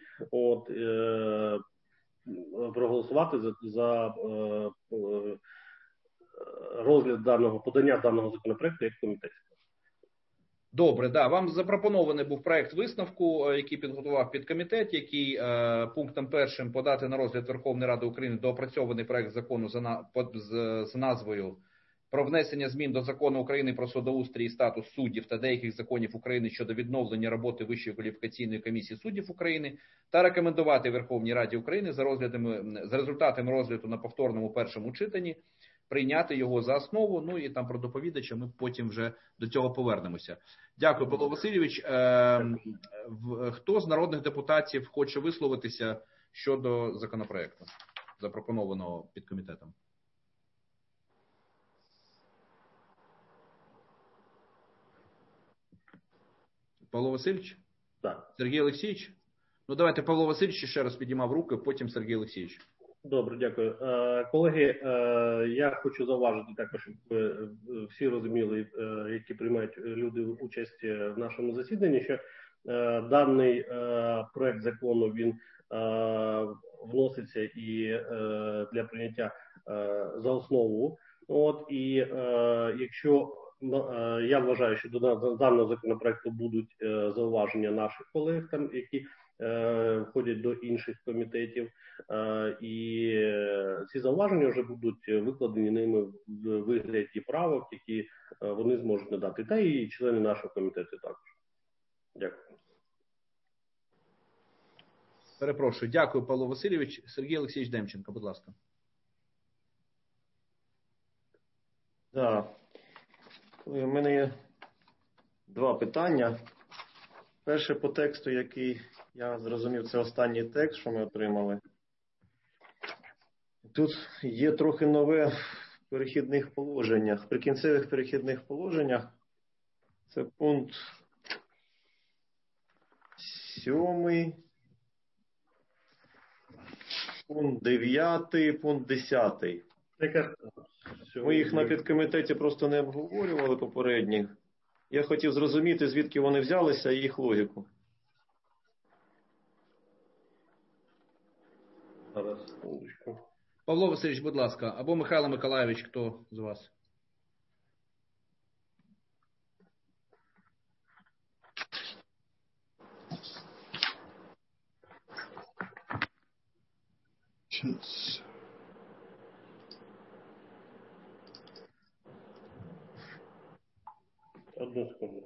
Проголосувати за розгляд подання даного законопроекту як комітетського. Добре, вам запропонований був проект висновку, який підготував підкомітет, який пунктом 1 подати на розгляд Верховної Ради України доопрацьований проект закону з назвою про внесення змін до Закону України про судоустрій і статус суддів та деяких законів України щодо відновлення роботи Вищої кваліфікаційної комісії суддів України та рекомендувати Верховній Раді України за результатами розгляду на повторному першому читанні прийняти його за основу. Ну і там про доповідача ми потім вже до цього повернемося. Дякую, Павло Васильович. Хто з народних депутатів хоче висловитися щодо законопроекту, запропонованого підкомітетом? Павло Васильович? Так. Сергій Олексійович? Ну, давайте Павло Васильович ще раз підіймав руки, потім Сергій Олексійович. Добре, дякую. Колеги, я хочу зауважити також, щоб ви всі розуміли, які приймають люди участь в нашому засіданні, що даний проект закону, він вноситься і для прийняття за основу. От, і якщо я вважаю, що до даного законопроекту будуть зауваження наших колег, там, які входять до інших комітетів, і ці зауваження вже будуть викладені ними в вигляді правок, які вони зможуть надати, та і члени нашого комітету також. Дякую. Перепрошую. Дякую, Павло Васильович. Сергій Олексійович Демченко, будь ласка. Так. У мене є два питання. Перше по тексту, який я зрозумів, це останній текст, що ми отримали. Тут є трохи нове в перехідних положеннях, в прикінцевих перехідних положеннях. Це пункт 7, пункт 9, пункт 10. Ми їх на підкомітеті просто не обговорювали попередніх. Я хотів зрозуміти, звідки вони взялися і їх логіку. Павло Васильович, будь ласка, або Михайло Миколайович, хто з вас? Одну секунду.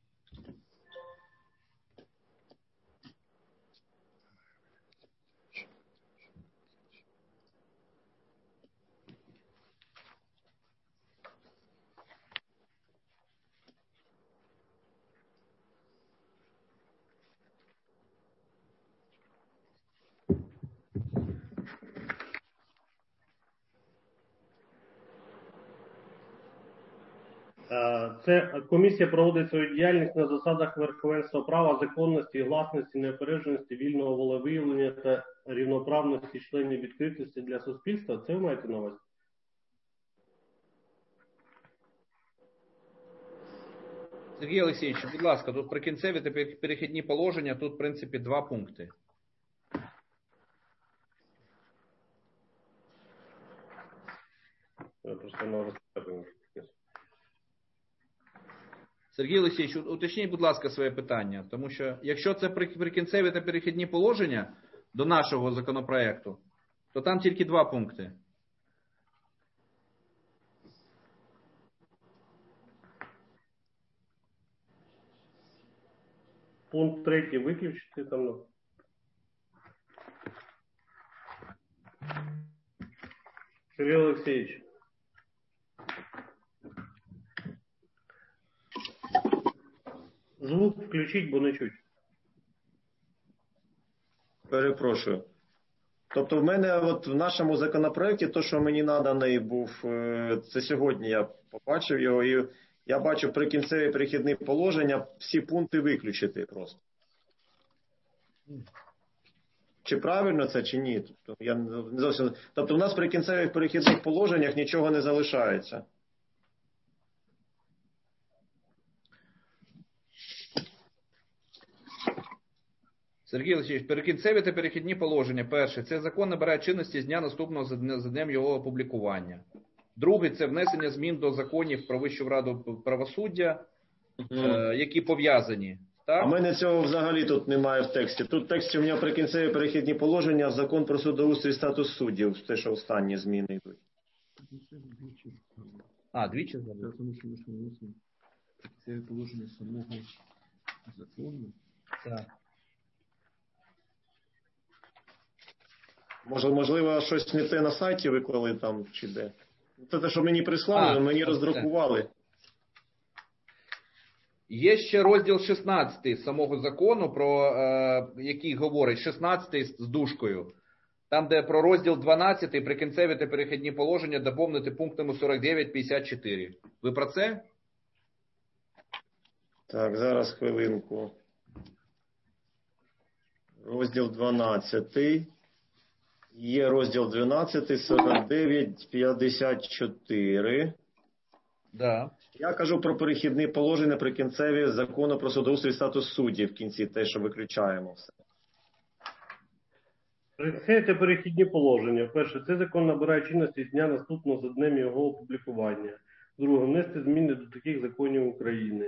Це комісія проводить свою діяльність на засадах верховенства права, законності, гласності, неупередженості, вільного волевиявлення та рівноправності членів, відкритості для суспільства. Це ви маєте на увазі? Сергій Олексійович, будь ласка, тут прикінцеві та перехідні положення, тут, в принципі, два пункти. Я просто не розповідаю. Сергій Олексійович, уточніть, будь ласка, своє питання, тому що якщо це прикінцеві та перехідні положення до нашого законопроекту, то там тільки два пункти. Пункт 3 виключити там. Сергій Олексійович. Звук включіть, бо не чуть. Перепрошую. Тобто в мене от в нашому законопроекті, то, що мені наданий був, це сьогодні я побачив його, і я бачу прикінцеві перехідні положення, всі пункти виключити просто. Чи правильно це, чи ні? Тобто, я не зовсім... тобто в нас в прикінцевих перехідних положеннях нічого не залишається. Сергій Олексійович, перекінцеві та перехідні положення. Перше, це закон набирає чинності з дня наступного за днем його опублікування. Друге, це внесення змін до законів про Вищу раду правосуддя, які пов'язані. Так? А в мене цього взагалі тут немає в тексті. Тут в тексті у мене прикінцеві перехідні положення, закон про судоустрій і статус суддів. Те, що останні зміни йдуть. А, двічі згадали? Тому що ми ж вносимо прикінцеві положення самого закону. Так. Можливо, щось не те на сайті виклали там, чи де? Це те, що мені прислали, мені роздрукували. Є ще розділ 16 самого закону, про який говорить, 16 з дужкою. Там, де про розділ 12, прикінцеві та перехідні положення доповнити пунктами 49-54. Ви про це? Так, зараз хвилинку. Розділ 12. Є розділ 12, 49-54. Да. Я кажу про перехідні положення прикінцеві закону про судоустрій і статус суддів в кінці, те, що виключаємо все. Це перехідні положення. Перше, цей закон набирає чинності з дня наступного за днем його опублікування. Друге, внести зміни до таких законів України.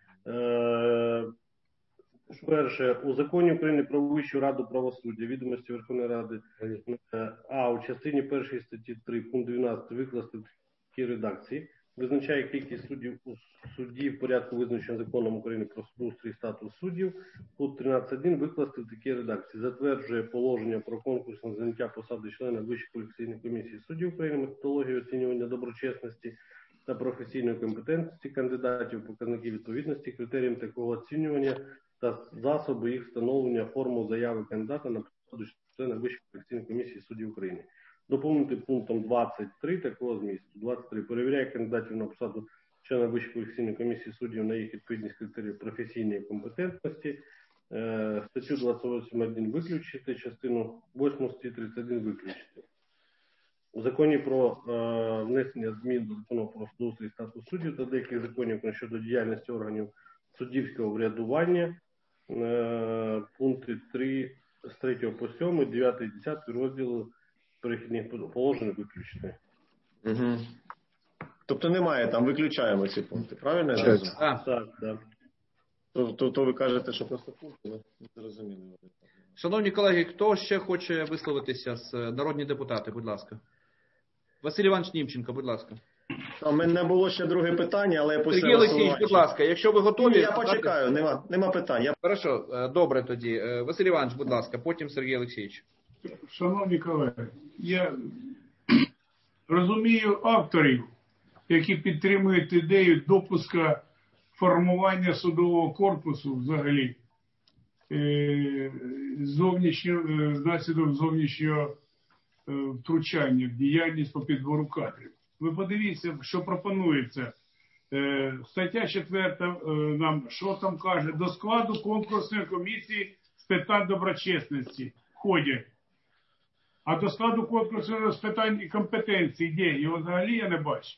Перше, у законі України про Вищу раду правосуддя, відомості Верховної Ради, у частині 1 статті 3, пункт 12 викласти в такій редакції. Визначає кількість суддів у суді в порядку, визначеного законом України про судоустрій і статус суддів. Пункт 13.1 викласти в такій редакції. Затверджує положення про конкурс на заняття посади члена Вищої кваліфікаційної комісії суддів України, методологію оцінювання доброчесності та професійної компетентності кандидатів, показники відповідності, критеріям такого оцінювання та засоби їх встановлення, форму заяви кандидата на посаду члена Вищої кваліфікаційної комісії суддів України. Доповнити пунктом 23 такого змісту. 23. Перевіряє кандидатів на посаду члена Вищої кваліфікаційної комісії суддів на їх відповідність критеріїв професійної компетентності. Статтю 28.1 виключити, частину 8 статті 31 виключити. У законі про внесення змін до закону про судоустрій і статус суддів та деяких законів щодо діяльності органів суддівського врядування, пункти 3, з 3 по 7, 9 і 10 розділу перехідних положень виключити. Угу. Тобто немає там, виключаємо ці пункти, правильно? Так. То ви кажете, що просто пункти, не зрозуміло. Шановні колеги, хто ще хоче висловитися з народні депутати, будь ласка. Василь Іванович Німченко, будь ласка. У мене не було ще друге питання, але я пустив. Сергій Олексійович, будь ласка, якщо ви готові... Ні, я почекаю, нема питань. Хорошо, добре тоді. Василь Іванович, будь ласка, потім Сергій Олексійович. Шановні колеги, я розумію авторів, які підтримують ідею допуска формування судового корпусу взагалі внаслідок зовнішнього втручання в діяльність по підбору кадрів. Ви подивіться, що пропонується. Стаття 4 нам що там каже? До складу конкурсної комісії з питань доброчесності входять. А до складу конкурсу з питань і компетенції де? Його взагалі я не бачу.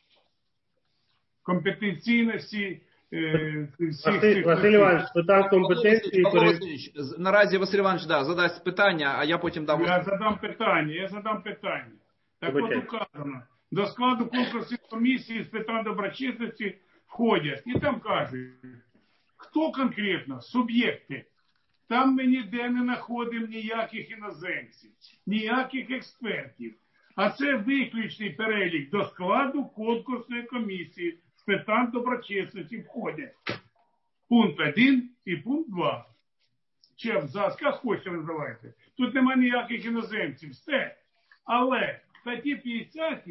Компетенційності Василь Іванович, з питань компетенції... Наразі Василь Іванович задасть питання, а я потім дам... Я задам питання. Так от указано. До складу конкурсної комісії з питань доброчесності входять. І там кажуть, хто конкретно? Суб'єкти. Там ми ніде не знаходимо ніяких іноземців, ніяких експертів. А це виключний перелік. До складу конкурсної комісії з питань доброчесності входять. Пункт 1 і пункт 2. Чи абзац, як хочете називайте. Тут немає ніяких іноземців. Все. Але в статті 50,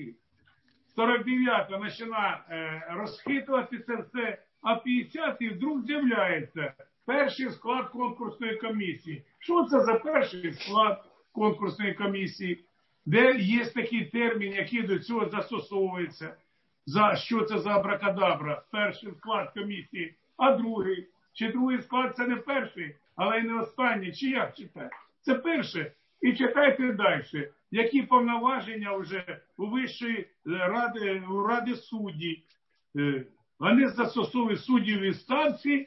49 починає розхитувати це все, а 50 вдруг з'являється перший склад конкурсної комісії. Що це за перший склад конкурсної комісії? Де є такий термін, який до цього застосовується? Що це за абракадабра? Перший склад комісії, а другий? Чи другий склад це не перший, але й не останній? Чи як читати? Це перше. І читайте далі. Які повноваження вже у Вищої ради суддів? Вони застосовують суддів інстанції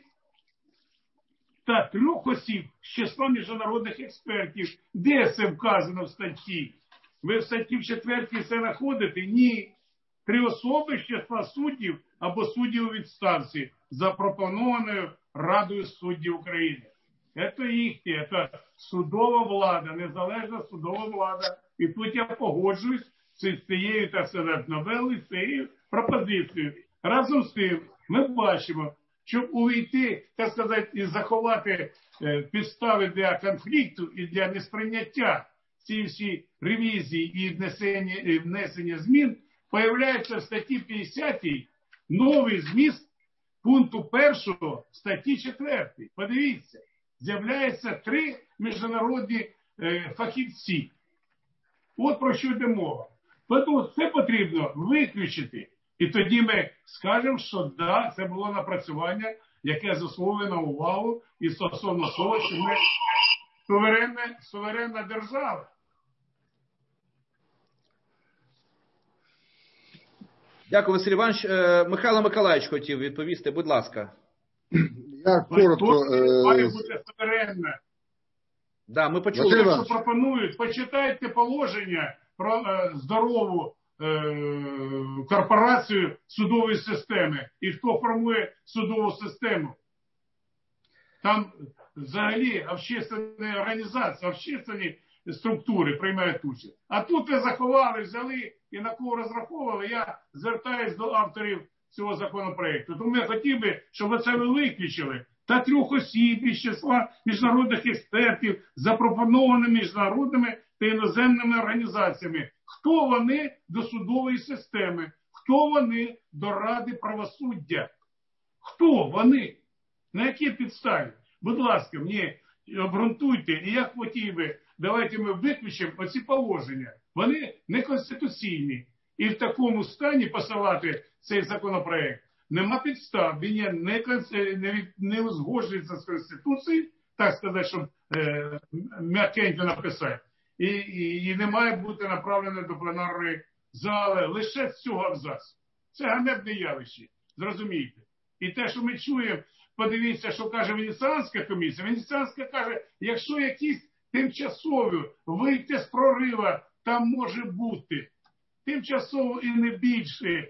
та 3 осіб з числа міжнародних експертів. Де це вказано в статті? Ви в статті в 4 це знаходите? Ні. 3 особи з числа суддів або суддів у відставці, запропонованою Радою суддів України. Це їхнє, це судова влада, незалежна судова влада. І тут я погоджуюсь з цією, так сказати, новелою, з цією пропозицією. Разом з тим, ми бачимо, щоб увійти, так сказати, і заховати підстави для конфлікту і для несприйняття цієї всі ревізії і внесення змін, появляється в статті 50 новий зміст пункту 1 статті 4. Подивіться, з'являються 3 міжнародні фахівці. От про що йде мова. Тому це потрібно виключити. І тоді ми скажемо, що да, це було напрацювання, яке заслуговує на увагу і стосовно того, що ми суверенна держава. Дякую, Василь Іванович. Михайло Миколаївич хотів відповісти, будь ласка. Я коротко. Має бути суверенна. Да, ми почули, що пропонують. Почитайте положення про здорову корпорацію судової системи і хто формує судову систему. Там взагалі общественні організації, общественні структури приймають участь. А тут ви заховали, взяли і на кого розраховували, я звертаюсь до авторів цього законопроекту. Тому я хотів би, щоб це ви виключили. Та 3 осіб із числа міжнародних експертів, запропонованими міжнародними та іноземними організаціями. Хто вони до судової системи? Хто вони до Ради правосуддя? Хто вони? На якій підставі? Будь ласка, мені обґрунтуйте, і я хотів би, давайте ми виключимо оці положення. Вони неконституційні. І в такому стані посилати цей законопроект нема підстав. Він не узгоджується з Конституцією, так сказати, щоб м'якенько написати. І не має бути направлений до пленарної зали лише з цього абзацу. Це ганебне явище, зрозумійте. І те, що ми чуємо, подивіться, що каже Венеціанська комісія. Венеціанська каже, якщо якісь тимчасові вийти з прорива, там може бути. Тимчасово і не більше.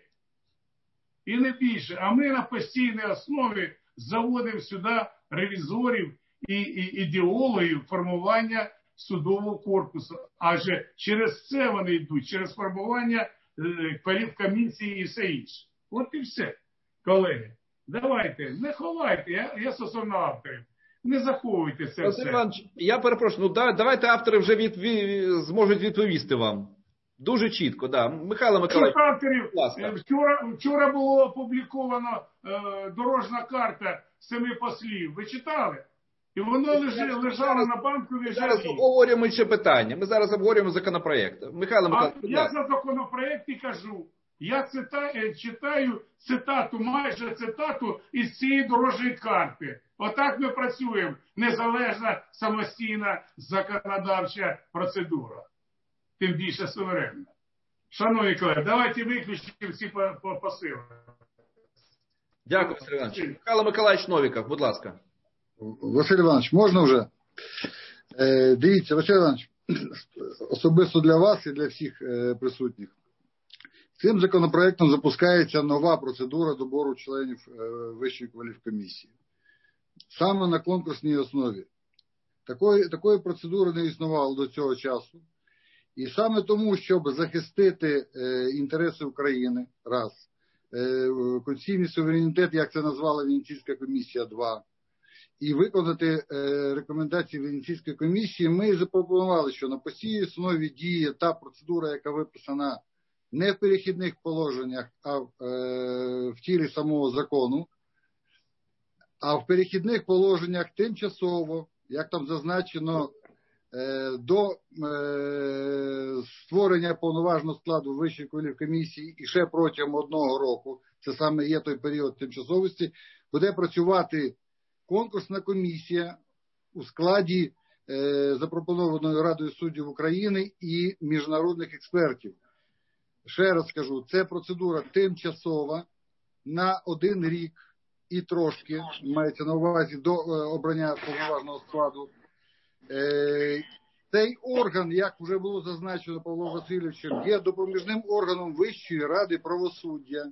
І не більше. А ми на постійній основі заводимо сюди ревізорів і ідеологів формування судового корпусу. Адже через це вони йдуть, через формування кваліфкомісії і все інше. От і все, колеги. Давайте, не ховайте, я стосовно авторів. Не заховуйте це Василь все. Іванович, я перепрошую, давайте автори вже зможуть відповісти вам. Дуже чітко, да. Михайло Миколаївич, будь ласка. Вчора було опубліковано дорожна карта 7 послів. Ви читали? І воно лежало на банку. Зараз обговорюємо ще питання. Ми зараз обговорюємо законопроект. Михайло Миколаївич, будь ласка. Я за законопроект і кажу. Я читаю цитату, майже цитату із цієї дорожньої карти. Отак ми працюємо. Незалежна, самостійна законодавча процедура. Тим більше суверенна. Шановні колеги, давайте виключимо всі посили. Дякую, Василь Іванович. Михайло Миколаївич Новіков, будь ласка. Василь Іванович, можна вже? Дивіться, Василь Іванович, особисто для вас і для всіх присутніх. Цим законопроектом запускається нова процедура добору членів Вищої кваліфкомісії. Саме на конкурсній основі. Такої процедури не існувало до цього часу. І саме тому, щоб захистити інтереси України, раз, конституційний суверенітет, як це назвала Венеційська комісія, два, і виконати рекомендації Венеційської комісії, ми запропонували, що на постійній основі діє та процедура, яка виписана не в перехідних положеннях, а в тілі самого закону, а в перехідних положеннях тимчасово, як там зазначено, до створення повноважного складу Вищої кваліфкомісії і ще протягом 1 року, це саме є той період тимчасовості, буде працювати конкурсна комісія у складі запропонованої Радою суддів України і міжнародних експертів. Ще раз скажу, це процедура тимчасова на 1 рік і трошки, мається на увазі до обрання повноважного складу. Цей орган, як вже було зазначено Павлом Васильовичем, є допоміжним органом Вищої ради правосуддя.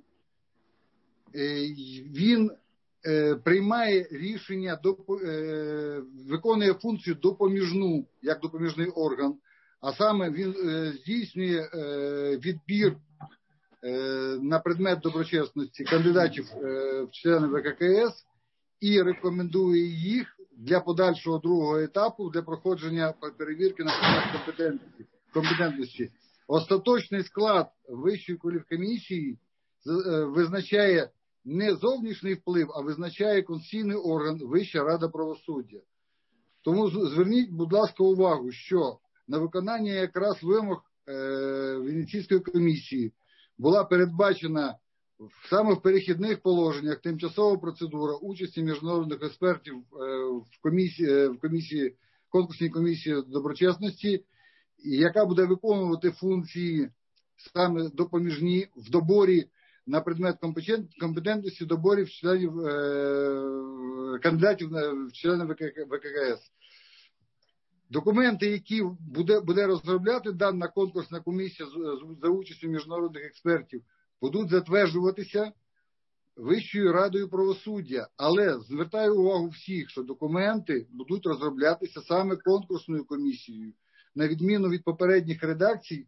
Він приймає рішення, виконує функцію допоміжну, як допоміжний орган, а саме він здійснює відбір на предмет доброчесності кандидатів в члени ВККС і рекомендує їх для подальшого 2-го етапу для проходження перевірки на предмет компетентності. остаточний склад Вищої кваліфкомісії визначає не зовнішній вплив, а визначає конституційний орган Вища рада правосуддя. Тому зверніть, будь ласка, увагу, що на виконання якраз вимог Венеційської комісії була передбачена саме в перехідних положеннях тимчасова процедура участі міжнародних експертів в конкурсній комісії доброчесності, яка буде виконувати функції саме допоміжні в доборі на предмет компетентності доборів членів кандидатів в члени ВККС. Документи, які буде розробляти дана конкурсна комісія за участю міжнародних експертів, будуть затверджуватися Вищою радою правосуддя. Але звертаю увагу всіх, що документи будуть розроблятися саме конкурсною комісією. На відміну від попередніх редакцій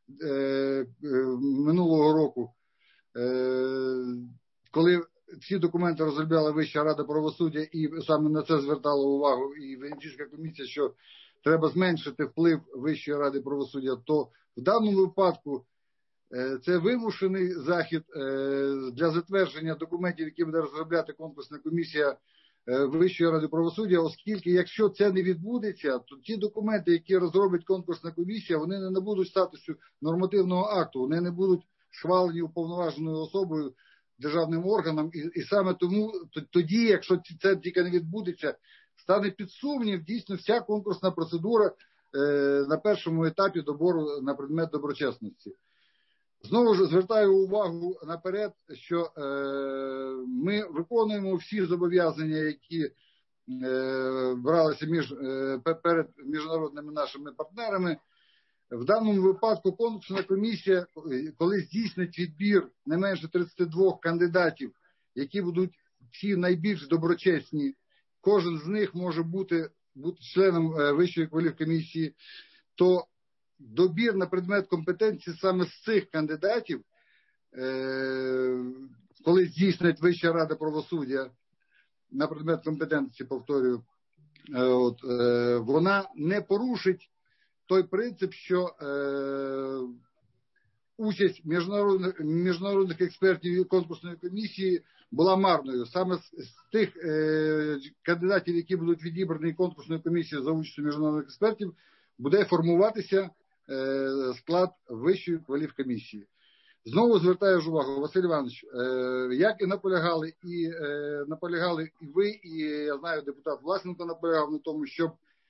минулого року, коли всі документи розробляла Вища рада правосуддя, і саме на це звертала увагу і Венеційська комісія, що треба зменшити вплив Вищої ради правосуддя, то в даному випадку це вимушений захід для затвердження документів, які буде розробляти конкурсна комісія Вищої ради правосуддя, оскільки якщо це не відбудеться, то ті документи, які розробить конкурсна комісія, вони не набудуть статусу нормативного акту, вони не будуть схвалені уповноваженою особою, державним органом, і саме тому тоді, якщо це тільки не відбудеться, стане під сумнів дійсно вся конкурсна процедура на першому етапі добору на предмет доброчесності. Знову ж звертаю увагу наперед, що ми виконуємо всі зобов'язання, які бралися перед міжнародними нашими партнерами. В даному випадку конкурсна комісія, коли здійснить відбір не менше 32 кандидатів, які будуть всі найбільш доброчесні, кожен з них може бути членом Вищої кваліфкомісії, то добір на предмет компетенції саме з цих кандидатів, коли здійснить Вища рада правосуддя на предмет компетенції, повторюю, вона не порушить той принцип, що участь міжнародних експертів і конкурсної комісії була марною. Саме з тих кандидатів, які будуть відібрані конкурсною комісією за участю міжнародних експертів, буде формуватися склад Вищої кваліфкомісії. Знову звертаю увагу, Василь Іванович, як і наполягали і ви, і я знаю, депутат Власенко наполягав на тому, щоб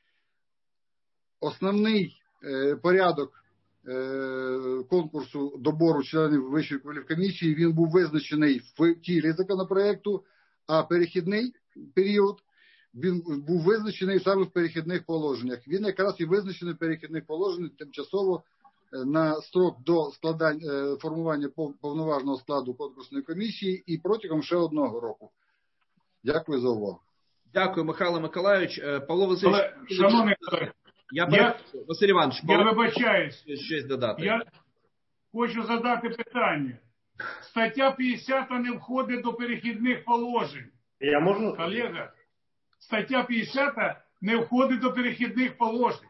основний порядок конкурсу добору членів Вищої кваліфкомісії, він був визначений в тілі законопроекту, а перехідний період він був визначений саме в перехідних положеннях. Він якраз і визначений в перехідних положеннях тимчасово на строк до формування повноважного складу конкурсної комісії і протягом ще 1 року. Дякую за увагу. Дякую, Михайло Миколайович. Павло Васильович. Шановний Василь Іванович, я вибачаюсь. Щось додати. Я хочу задати питання. Стаття 50 не входить до перехідних положень. Я можу? Колега, стаття 50 не входить до перехідних положень.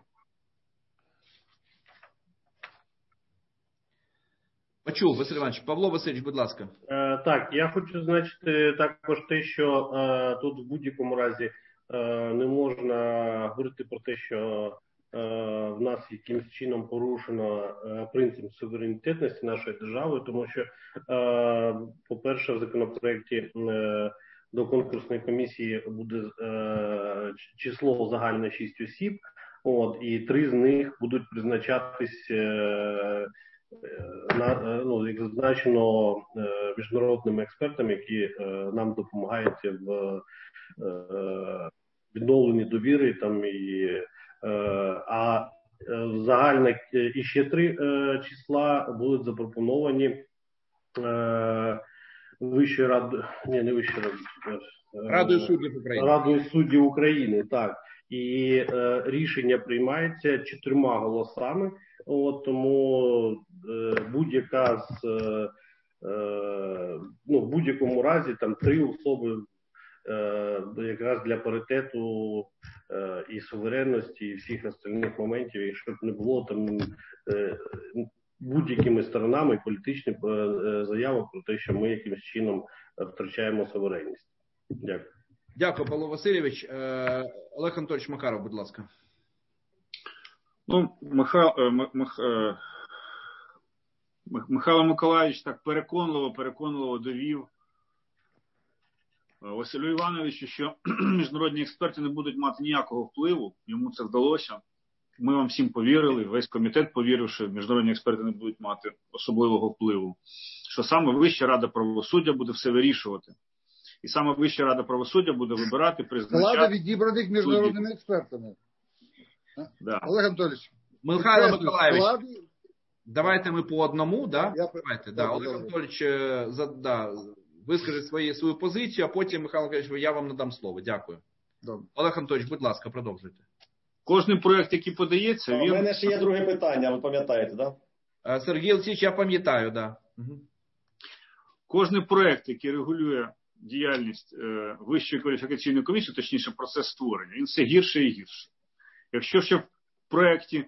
Почув, Василь Іванович. Павло Васильович, будь ласка. Так, я хочу зазначити також те, що тут в будь-якому разі не можна говорити про те, що в нас якимось чином порушено принцип суверенітетності нашої держави, тому що, по-перше, в законопроекті до конкурсної комісії буде число загальне 6 осіб, і 3 з них будуть призначатись як зазначено міжнародними експертами, які нам допомагають в відновленні довіри а загальне і ще 3 числа будуть запропоновані Вищою радою, не Вищою радою, Радою суддів України, так. І рішення приймається 4 голосами, тому будь-яка в будь-якому разі 3 особи якраз для паритету і суверенності, і всіх остальних моментів, якщо б не було будь-якими сторонами політичні заяви про те, що ми якимось чином втрачаємо суверенність. Дякую. Дякую, Павло Васильович. Олег Анатольович Макаров, будь ласка. Ну, Михайло Миколаївич так переконливо довів Василю Івановичу, що міжнародні експерти не будуть мати ніякого впливу. Йому це вдалося. Ми вам всім повірили, весь комітет повірив, що міжнародні експерти не будуть мати особливого впливу. Що саме Вища Рада правосуддя буде все вирішувати. І саме Вища Рада правосуддя буде вибирати, призначати... Влада відібраних міжнародними експертами. Да. Олег Анатолійович. Михайло Миколаївич, давайте ми по одному, да? Давайте, да. Олег Анатолійович вискаже свою позицію, а потім, Михайло Миколаївич, я вам надам слово. Дякую. Добре. Олег Анатолійович, будь ласка, продовжуйте. Кожний проєкт, який подається, він... У мене ще є друге питання, ви пам'ятаєте, так? Да? Сергій Олексійович, я пам'ятаю, так. Да. Кожний проєкт, який регулює діяльність Вищої кваліфікаційної комісії, точніше процес створення, він все гірше і гірше. Якщо ще в проєкті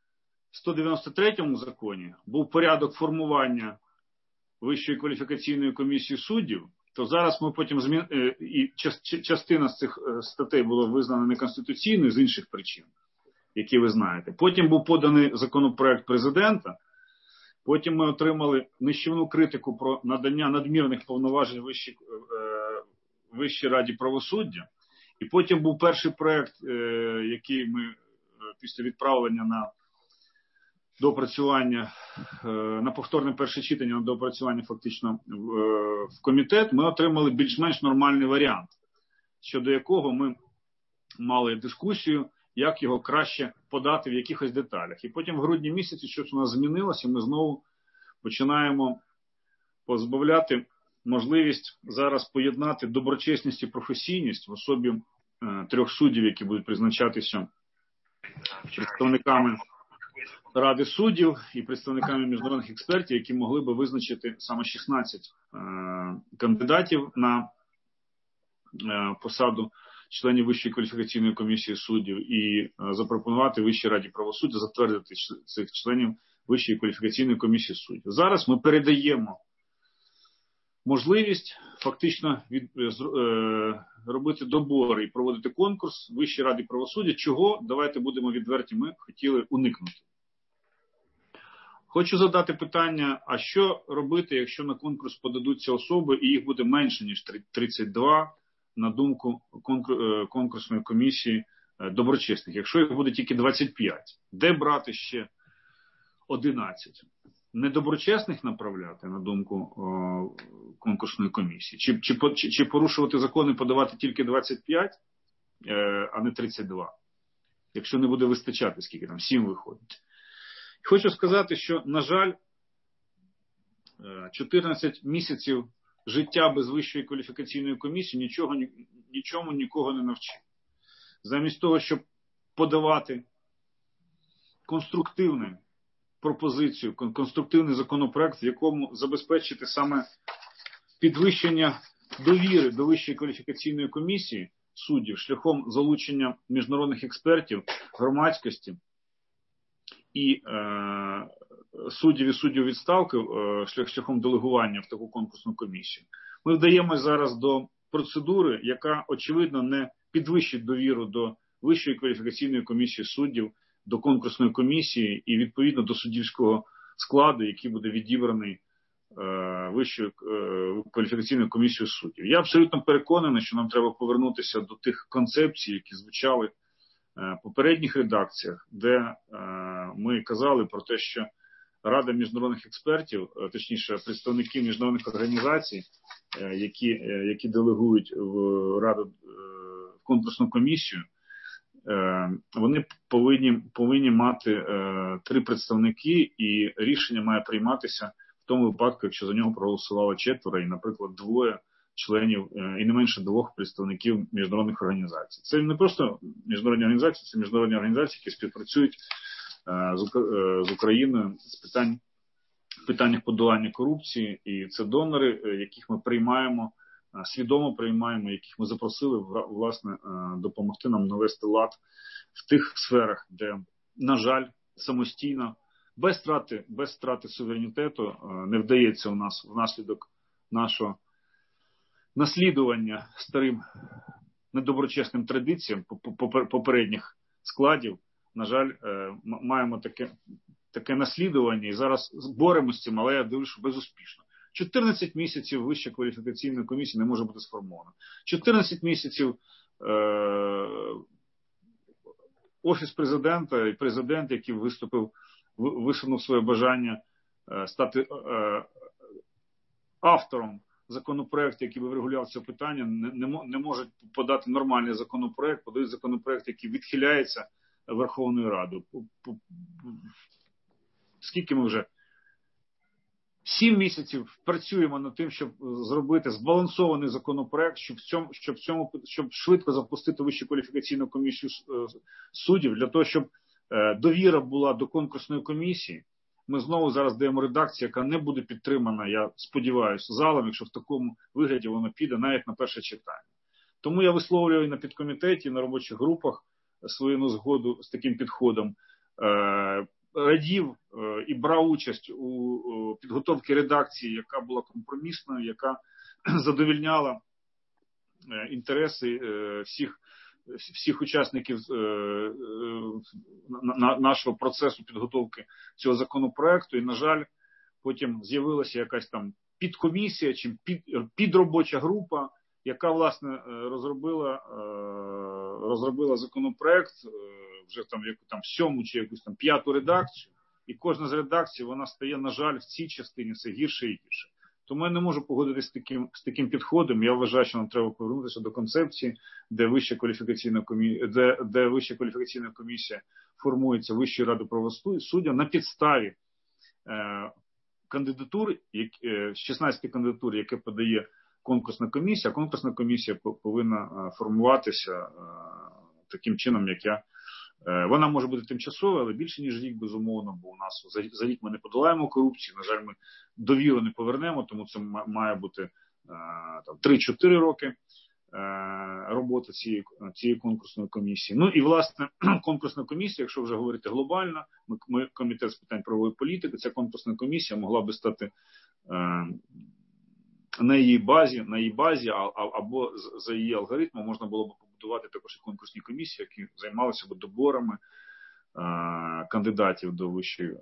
193-му законі був порядок формування Вищої кваліфікаційної комісії суддів, то зараз ми потім і частина з цих статей була визнана неконституційною з інших причин, які ви знаєте. Потім був поданий законопроект президента, потім ми отримали нищівну критику про надання надмірних повноважень Вищій Раді правосуддя, і потім був перший проект, який ми після відправлення на доопрацювання, на повторне перше читання, на доопрацювання фактично в комітет, ми отримали більш-менш нормальний варіант, щодо якого ми мали дискусію, як його краще подати в якихось деталях. І потім в грудні місяці щось у нас змінилося, ми знову починаємо позбавляти можливість зараз поєднати доброчесність і професійність в особі 3 суддів, які будуть призначатися представниками Ради суддів і представниками міжнародних експертів, які могли би визначити саме 16 кандидатів на посаду членів Вищої кваліфікаційної комісії суддів і запропонувати Вищій Раді правосуддя затвердити цих членів Вищої кваліфікаційної комісії суддів. Зараз ми передаємо можливість фактично робити добори і проводити конкурс Вищій Раді правосуддя, чого, давайте будемо відверті, ми хотіли уникнути. Хочу задати питання, а що робити, якщо на конкурс подадуться особи і їх буде менше, ніж 32, на думку конкурсної комісії доброчесних, якщо їх буде тільки 25, де брати ще 11? Недоброчесних направляти, на думку конкурсної комісії? Чи порушувати закони, подавати тільки 25, а не 32? Якщо не буде вистачати, скільки там, 7 виходить. Хочу сказати, що, на жаль, 14 місяців життя без Вищої кваліфікаційної комісії нічому нікого не навчить. Замість того, щоб подавати конструктивну пропозицію, конструктивний законопроект, в якому забезпечити саме підвищення довіри до Вищої кваліфікаційної комісії суддів шляхом залучення міжнародних експертів, громадськості і суддів і суддів відставки шляхом делегування в таку конкурсну комісію. Ми вдаємось зараз до процедури, яка, очевидно, не підвищить довіру до Вищої кваліфікаційної комісії суддів, до конкурсної комісії і, відповідно, до суддівського складу, який буде відібраний Вищою кваліфікаційною комісією суддів. Я абсолютно переконаний, що нам треба повернутися до тих концепцій, які звучали в попередніх редакціях, де ми казали про те, що Рада міжнародних експертів, точніше представники міжнародних організацій, які делегують в Раду, в конкурсну комісію, вони повинні мати 3 представники, і рішення має прийматися в тому випадку, якщо за нього проголосувало 4 і, наприклад, 2 членів і не менше 2 представників міжнародних організацій. Це не просто міжнародні організації, це міжнародні організації, які співпрацюють з Україною з питаннях подолання корупції, і це донори, яких ми приймаємо, свідомо приймаємо, яких ми запросили, власне, допомогти нам навести лад в тих сферах, де, на жаль, самостійно без страти суверенітету не вдається у нас внаслідок нашого наслідування старим недоброчесним традиціям попередніх складів. На жаль, маємо таке наслідування і зараз боремося з цим, але я дивлюся, що безуспішно. 14 місяців Вища кваліфікаційна комісія не може бути сформована. 14 місяців Офіс президента і президент, який висунув своє бажання стати автором законопроекту, який би врегулював це питання, не можуть подати нормальний законопроект, подають законопроект, який відхиляється Верховною Радою. Скільки ми вже? 7 місяців працюємо над тим, щоб зробити збалансований законопроект, щоб швидко запустити Вищу кваліфікаційну комісію суддів, для того, щоб довіра була до конкурсної комісії. Ми знову зараз даємо редакцію, яка не буде підтримана, я сподіваюся, залом, якщо в такому вигляді воно піде навіть на перше читання. Тому я висловлюю і на підкомітеті, і на робочих групах свою незгоду з таким підходом. Радів і брав участь у підготовці редакції, яка була компромісною, яка задовільняла інтереси всіх учасників нашого процесу підготовки цього законопроекту. І, на жаль, потім з'явилася якась там підкомісія чи підробоча група, яка, власне, розробила законопроект вже там яку там 7 чи якусь там 5 редакцію, і кожна з редакцій, вона стає, на жаль, в цій частині все гірше і гірше. Тому я не можу погодитися з таким підходом. Я вважаю, що нам треба повернутися до концепції, де Вища кваліфікаційна комісія формується Вищою радою правосуддя на підставі кандидатур, 16 кандидатур, яке подає конкурсна комісія. А конкурсна комісія повинна формуватися таким чином, як вона може бути тимчасовою, але більше, ніж рік, безумовно, бо у нас за рік ми не подолаємо корупцію, на жаль, ми довіру не повернемо, тому це має бути 3-4 роки роботи цієї конкурсної комісії. Ну і, власне, конкурсна комісія, якщо вже говорити глобально, ми комітет з питань правової політики, ця конкурсна комісія могла би стати на її базі або за її алгоритмом можна було б побудувати також і конкурсні комісії, які займалися б доборами кандидатів до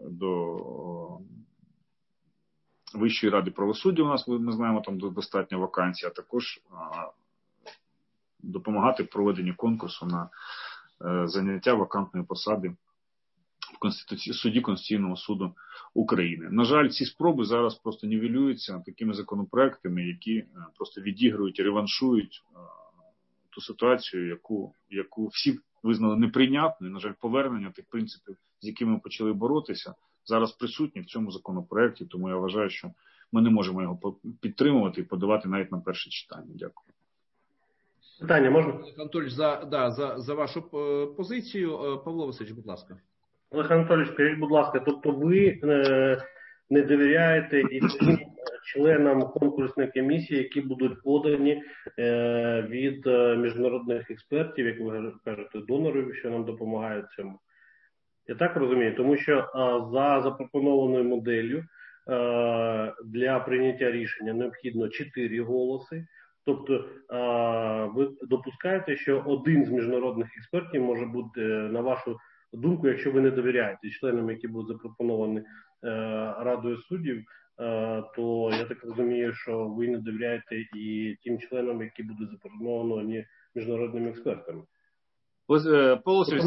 Вищої ради правосуддя. У нас, ми знаємо, там достатньо вакансій, а також допомагати в проведенні конкурсу на заняття вакантної посади в суді Конституційного суду України. На жаль, ці спроби зараз просто нівелюються такими законопроектами, які просто відігрують і реваншують ту ситуацію, яку всі визнали неприйнятною. На жаль, повернення тих принципів, з якими ми почали боротися, зараз присутні в цьому законопроекті. Тому я вважаю, що ми не можемо його підтримувати і подавати навіть на перше читання. Дякую. Питання можна? Олег Анатолійович, за вашу позицію. Павло Васильович, будь ласка. Олег Анатолійович, скажіть, будь ласка, тобто ви не довіряєте і тим членам конкурсної комісії, які будуть подані від міжнародних експертів, як ви кажете, донорів, що нам допомагають цьому? Я так розумію, тому що за запропонованою моделлю для прийняття рішення необхідно 4 голоси. Тобто ви допускаєте, що один з міжнародних експертів може бути, на вашу думку, якщо ви не довіряєте членам, які будуть запропоновані Радою суддів, то я так розумію, що ви не довіряєте і тим членам, які будуть запропоновані міжнародними експертами. Павло Сергійович,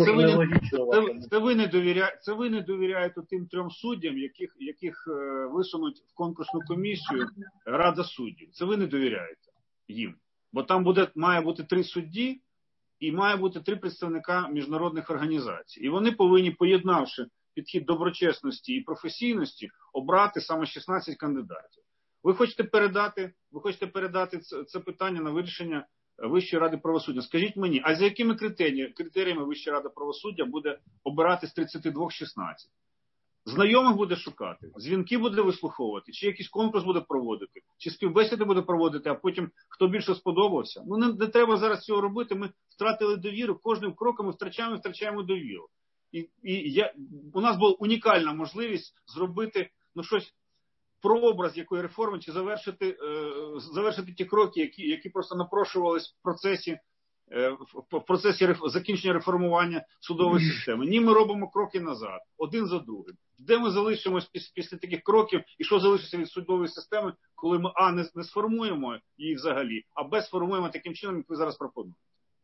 це ви не довіряєте тим 3 суддям, яких висунуть в конкурсну комісію Рада суддів. Це ви не довіряєте їм. Бо там має бути 3 судді і має бути 3 представника міжнародних організацій. І вони повинні, поєднавши підхід доброчесності і професійності, обрати саме 16 кандидатів. Ви хочете передати це питання на вирішення Вищої ради правосуддя. Скажіть мені, а за якими критеріями Вища рада правосуддя буде обирати з 32 16? Знайомих буде шукати, дзвінки буде вислуховувати, чи якийсь конкурс буде проводити, чи співбесіди буде проводити, а потім хто більше сподобався. Не треба зараз цього робити, ми втратили довіру, кожним кроком ми втрачаємо довіру. у нас була унікальна можливість зробити щось, прообраз якої реформи, чи завершити ті кроки, які просто напрошувались в процесі закінчення реформування судової системи. Ні, ми робимо кроки назад, один за другим. Де ми залишимось після таких кроків, і що залишиться від судової системи, коли ми не сформуємо її взагалі, а сформуємо таким чином, як ви зараз пропонуєте.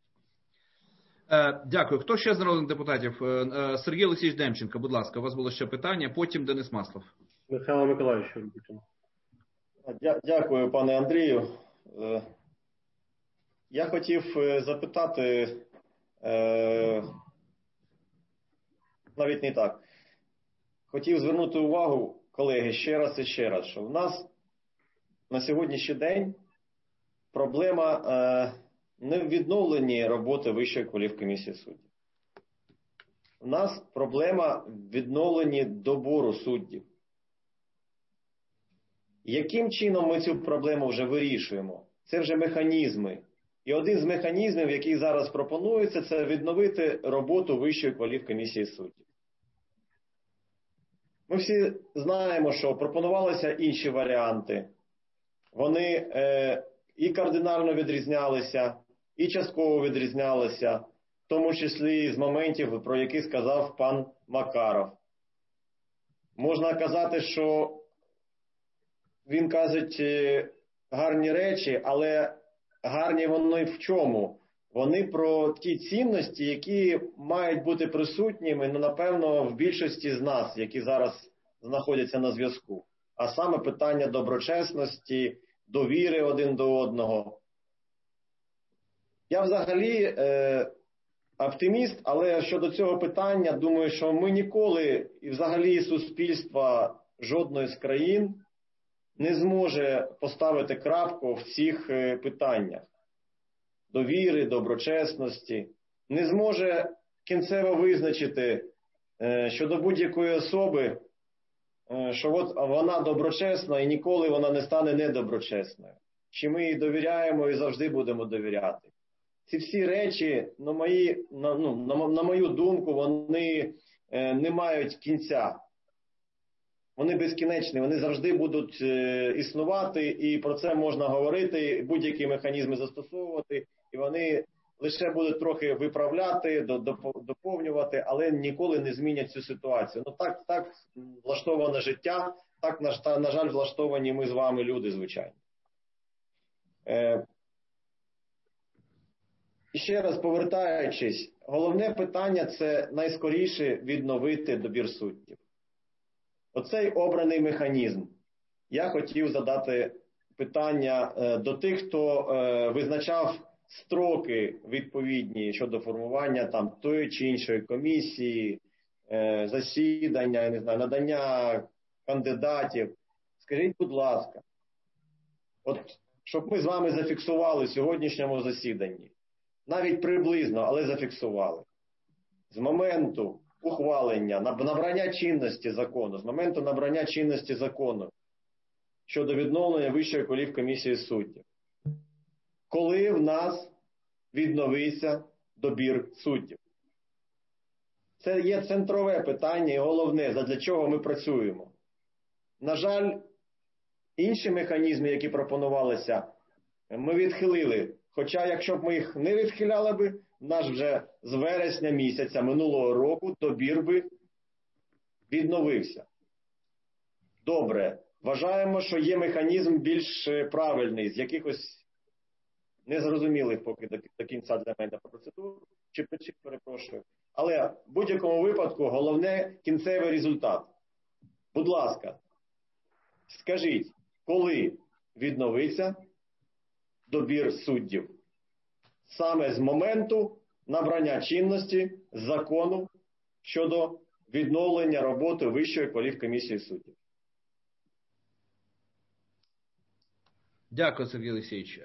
Дякую. Хто ще з народних депутатів? Сергій Олексійович Демченко, будь ласка, у вас було ще питання, потім Денис Маслов. Михайло Миколаївич. Дякую, пане Андрію. Я хотів запитати, навіть не так. Хотів звернути увагу, колеги, ще раз і ще раз, що в нас на сьогоднішній день проблема не в відновленні роботи Вищої кваліфкомісії суддів. У нас проблема в відновленні добору суддів. Яким чином ми цю проблему вже вирішуємо? Це вже механізми. І один з механізмів, який зараз пропонується, це відновити роботу Вищої кваліфкомісії суддів. Ми всі знаємо, що пропонувалися інші варіанти. Вони і кардинально відрізнялися, і частково відрізнялися, в тому числі з моментів, про які сказав пан Макаров. Можна казати, що він каже гарні речі, але гарні вони в чому? Вони про ті цінності, які мають бути присутніми, напевно, в більшості з нас, які зараз знаходяться на зв'язку. А саме питання доброчесності, довіри один до одного. Я взагалі оптиміст, але щодо цього питання, думаю, що ми ніколи, і взагалі суспільства жодної з країн, не зможе поставити крапку в цих питаннях. Довіри, доброчесності. Не зможе кінцево визначити щодо будь-якої особи, що от вона доброчесна і ніколи вона не стане недоброчесною. Чи ми їй довіряємо і завжди будемо довіряти. Ці всі речі, на мою думку, вони не мають кінця. Вони безкінечні, вони завжди будуть існувати, і про це можна говорити, будь-які механізми застосовувати, і вони лише будуть трохи виправляти, доповнювати, але ніколи не змінять цю ситуацію. Так влаштоване життя, так, на жаль, влаштовані ми з вами люди, звичайно. І ще раз повертаючись, головне питання – це найскоріше відновити добір суддів. Оцей обраний механізм. Я хотів задати питання до тих, хто визначав строки відповідні щодо формування тої чи іншої комісії, засідання, я не знаю, надання кандидатів. Скажіть, будь ласка, щоб ми з вами зафіксували в сьогоднішньому засіданні, навіть приблизно, але зафіксували, з моменту ухвалення, набрання чинності закону, з моменту набрання чинності закону щодо відновлення Вищої кваліфкомісії суддів. Коли в нас відновиться добір суддів? Це є центрове питання і головне, задля чого ми працюємо. На жаль, інші механізми, які пропонувалися, ми відхилили. Хоча, якщо б ми їх не відхиляли би, наш вже з вересня місяця минулого року добір би відновився. Добре. Вважаємо, що є механізм більш правильний, з якихось незрозумілих поки до кінця для мене процедур, чи причин, перепрошую. Але в будь-якому випадку головне кінцевий результат. Будь ласка, скажіть, коли відновиться добір суддів? Саме з моменту набрання чинності закону щодо відновлення роботи Вищої кваліфкомісії суддів. Дякую, Сергій Олексійович.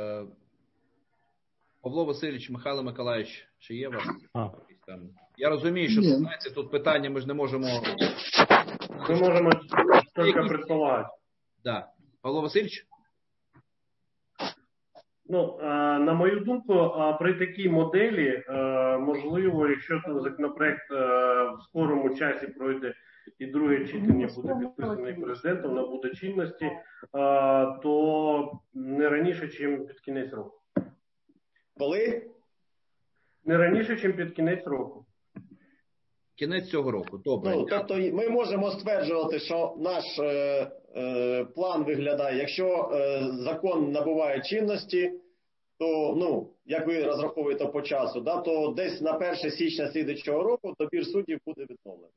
Павло Васильович, Михайло Миколаївич, чи є у вас? Я розумію, що знаєте, тут питання ми ж не можемо... Ми можемо тільки предполагати. Да. Павло Васильович? Ну, на мою думку, при такій моделі, можливо, якщо законопроект в скорому часі пройде і друге читання буде підписаний президентом, набуде чинності, то не раніше, ніж під кінець року. Коли? Не раніше, ніж під кінець року. Кінець цього року, добре. Ну, тобто ми можемо стверджувати, що наш план виглядає, якщо закон набуває чинності, то, ну, як ви розраховуєте по часу, да, то десь на 1 січня слідчого року добір суддів буде відновлений.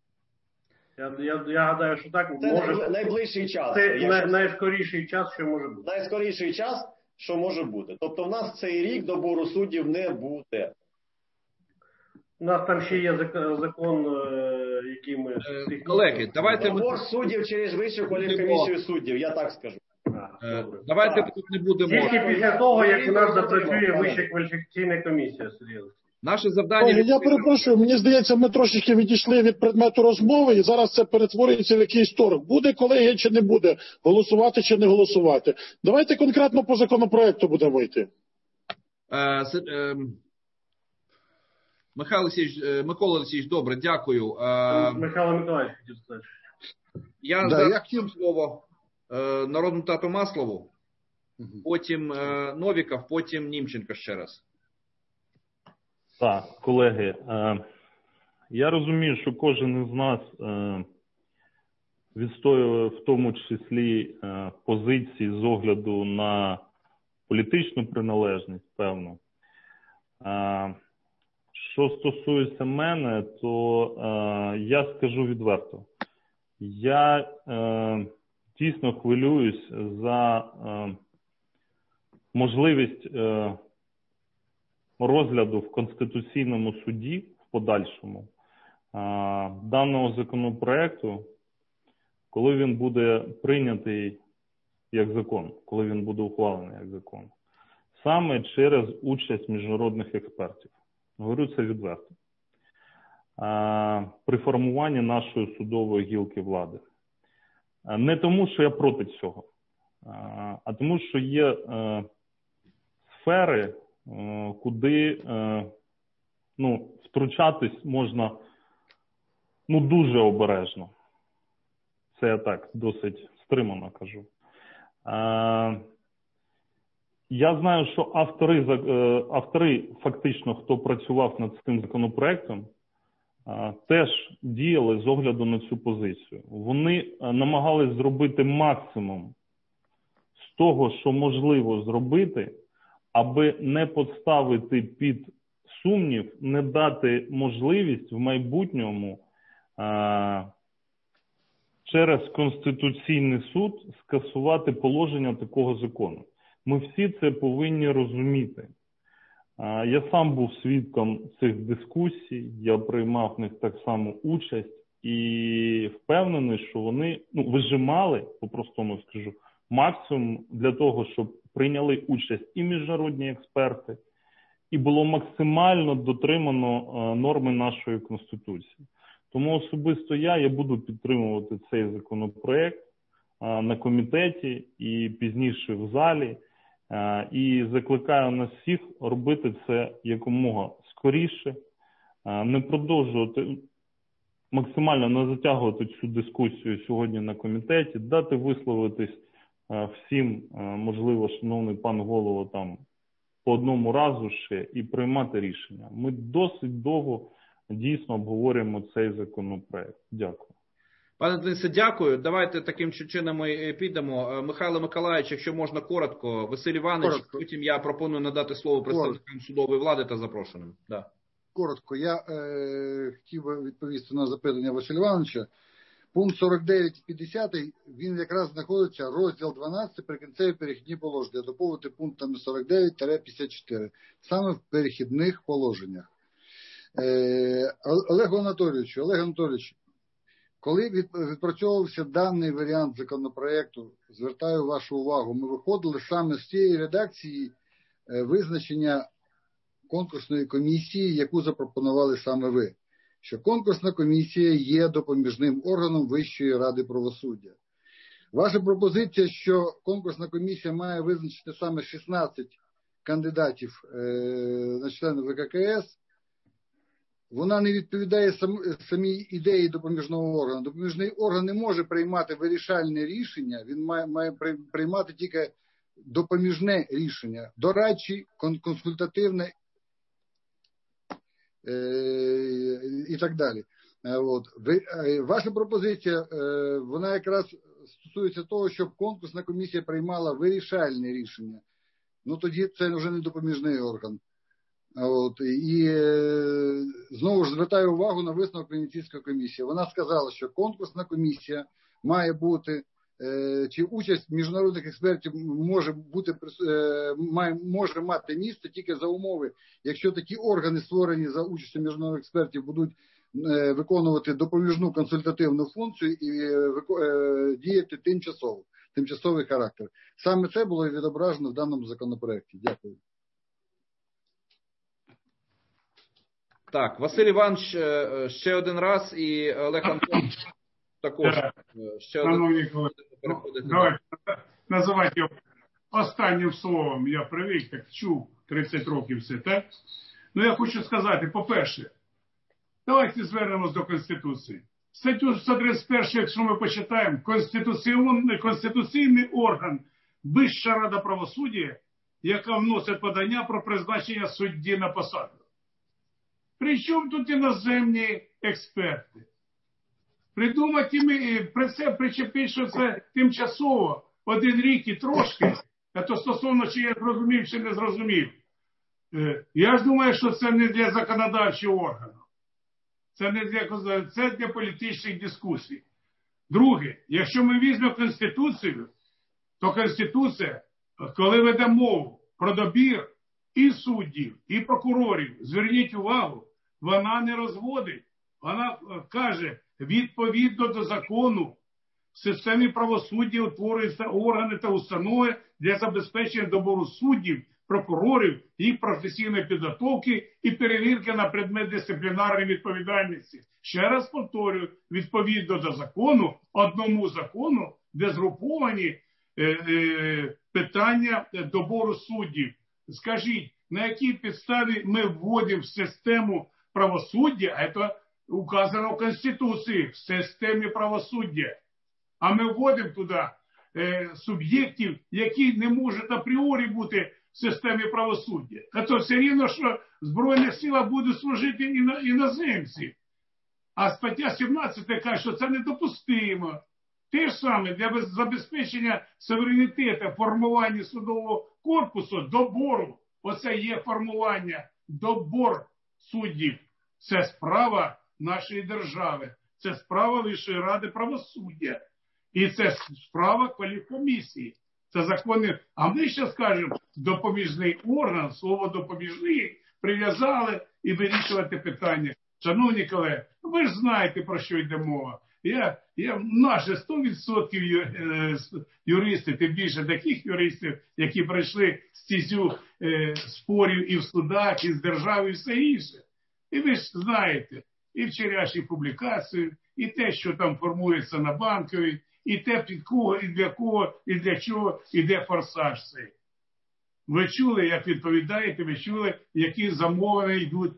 Я гадаю, що так. Це може... найближчий час. Це найскоріший час, що може бути. Найскоріший час, що може бути. Тобто в нас цей рік добору суддів не буде. У нас там ще є закон, який ми... Колеги, давайте... Добор суддів через Вищу кваліфкомісію суддів, я так скажу. Давайте тут не будемо... Тільки після того, як у нас запрацює Вища кваліфікаційна комісія, Сергій Олексійович. Наше завдання... Я перепрошую, мені здається, ми трошечки відійшли від предмету розмови, і зараз це перетворюється в якийсь торг. Буде колегія чи не буде, голосувати чи не голосувати. Давайте конкретно по законопроекту будемо йти. Микола Олексійович, добре, дякую. Михайло Миколаївич хотів сказати. Я зараз слово народному депутату Маслову, потім Новіков, потім Німченко ще раз. Так, колеги, я розумію, що кожен із нас відстоює в тому числі позиції з огляду на політичну приналежність, певно. Що стосується мене, то я скажу відверто. Я дійсно хвилююсь за можливість розгляду в Конституційному суді в подальшому даного законопроекту, коли він буде прийнятий як закон, коли він буде ухвалений як закон. Саме через участь міжнародних експертів. Говорю це відверто. При формуванні нашої судової гілки влади. Не тому, що я проти цього, а тому, що є сфери, куди втручатись можна дуже обережно. Це я так досить стримано кажу. Я знаю, що автори фактично, хто працював над цим законопроектом, теж діяли з огляду на цю позицію. Вони намагались зробити максимум з того, що можливо зробити, аби не поставити під сумнів, не дати можливість в майбутньому через Конституційний суд скасувати положення такого закону. Ми всі це повинні розуміти. Я сам був свідком цих дискусій, я приймав в них так само участь і впевнений, що вони вижимали, по-простому скажу, максимум для того, щоб прийняли участь і міжнародні експерти, і було максимально дотримано норми нашої Конституції. Тому особисто я буду підтримувати цей законопроект на комітеті і пізніше в залі. І закликаю нас всіх робити це якомога скоріше, не продовжувати, максимально не затягувати цю дискусію сьогодні на комітеті, дати висловитись всім, можливо, шановний пан голово, там по одному разу ще і приймати рішення. Ми досить довго дійсно обговорюємо цей законопроект. Дякую. Пане Денисе, дякую. Давайте таким чином ми підемо. Михайло Миколаївич, якщо можна коротко, Василь Іванович, потім я пропоную надати слово представникам судової влади та запрошеним. Да. Коротко. Я хотів би відповісти на запитання Василя Івановича. Пункт 49 і 50, він якраз знаходиться, розділ 12, прикінцеві перехідні положення, доповнити пунктами 49-54, саме в перехідних положеннях. Олег Анатолійович, коли відпрацьовувався даний варіант законопроекту, звертаю вашу увагу, ми виходили саме з цієї редакції визначення конкурсної комісії, яку запропонували саме ви. Що конкурсна комісія є допоміжним органом Вищої ради правосуддя. Ваша пропозиція, що конкурсна комісія має визначити саме 16 кандидатів на члени ВККС, вона не відповідає самій ідеї допоміжного органу. Допоміжний орган не може приймати вирішальне рішення, він має приймати тільки допоміжне рішення, дорадче, консультативне і так далі. Ваша пропозиція, вона якраз стосується того, щоб конкурсна комісія приймала вирішальне рішення. Ну тоді це вже не допоміжний орган. І знову ж звертаю увагу на висновок Венеційської комісії. Вона сказала, що конкурсна комісія має бути, чи участь міжнародних експертів може мати місце тільки за умови, якщо такі органи, створені за участю міжнародних експертів, будуть виконувати допоміжну консультативну функцію і діяти тимчасовий характер. Саме це було відображено в даному законопроекті. Дякую. Так, Василь Іванович ще один раз і Олег Антонович також ще один. Давайте називати його останнім словом. Я привик, так чув 30 років все, так? Ну я хочу сказати, по-перше, давайте звернемось до Конституції. Статтю 131, якщо ми почитаємо, конституційний орган Вища Рада правосуддя, яка вносить подання про призначення судді на посаду. Причому тут іноземні експерти? Придумати при це причепити, що це тимчасово, 1 рік і трошки, а то стосовно, чи я зрозумів, чи не зрозумів. Я ж думаю, що це не для законодавчого органу. Це для політичних дискусій. Друге, якщо ми візьмемо Конституцію, то Конституція, коли веде мову про добір і суддів, і прокурорів, зверніть увагу, вона не розводить. Вона каже, відповідно до закону, в системі правосуддя утворюються органи та установи для забезпечення добору суддів, прокурорів, їх професійної підготовки і перевірки на предмет дисциплінарної відповідальності. Ще раз повторюю, відповідно до закону, одному закону, де згруповані питання добору суддів. Скажіть, на якій підставі ми вводимо в систему правосуддя, а це указано в Конституції, в системі правосуддя. А ми вводимо туди суб'єктів, які не можуть апріорі бути в системі правосуддя. А то все рівно, що в Збройних силах будуть служити іноземці. А стаття 17 каже, що це недопустимо. Те ж саме для забезпечення суверенітету, формування судового корпусу, добору. Оце є формування, добор суддів. Це справа нашої держави. Це справа Вищої Ради правосуддя. І це справа кваліфкомісії. Це закони. А ми ще скажемо, допоміжний орган, слово допоміжний, прив'язали і вирішувати питання. Шановні колеги, ви ж знаєте, про що йде мова. Наші 100% юристи, тим більше таких юристів, які пройшли стезю спорів і в судах, і з державою, і все інше. І ви ж знаєте, і вчорашні публікації, і те, що там формується на Банковій, і те, під кого, і для кого, і для чого, іде форсаж цей. Ви чули, як відповідаєте, ви чули, які замовлення йдуть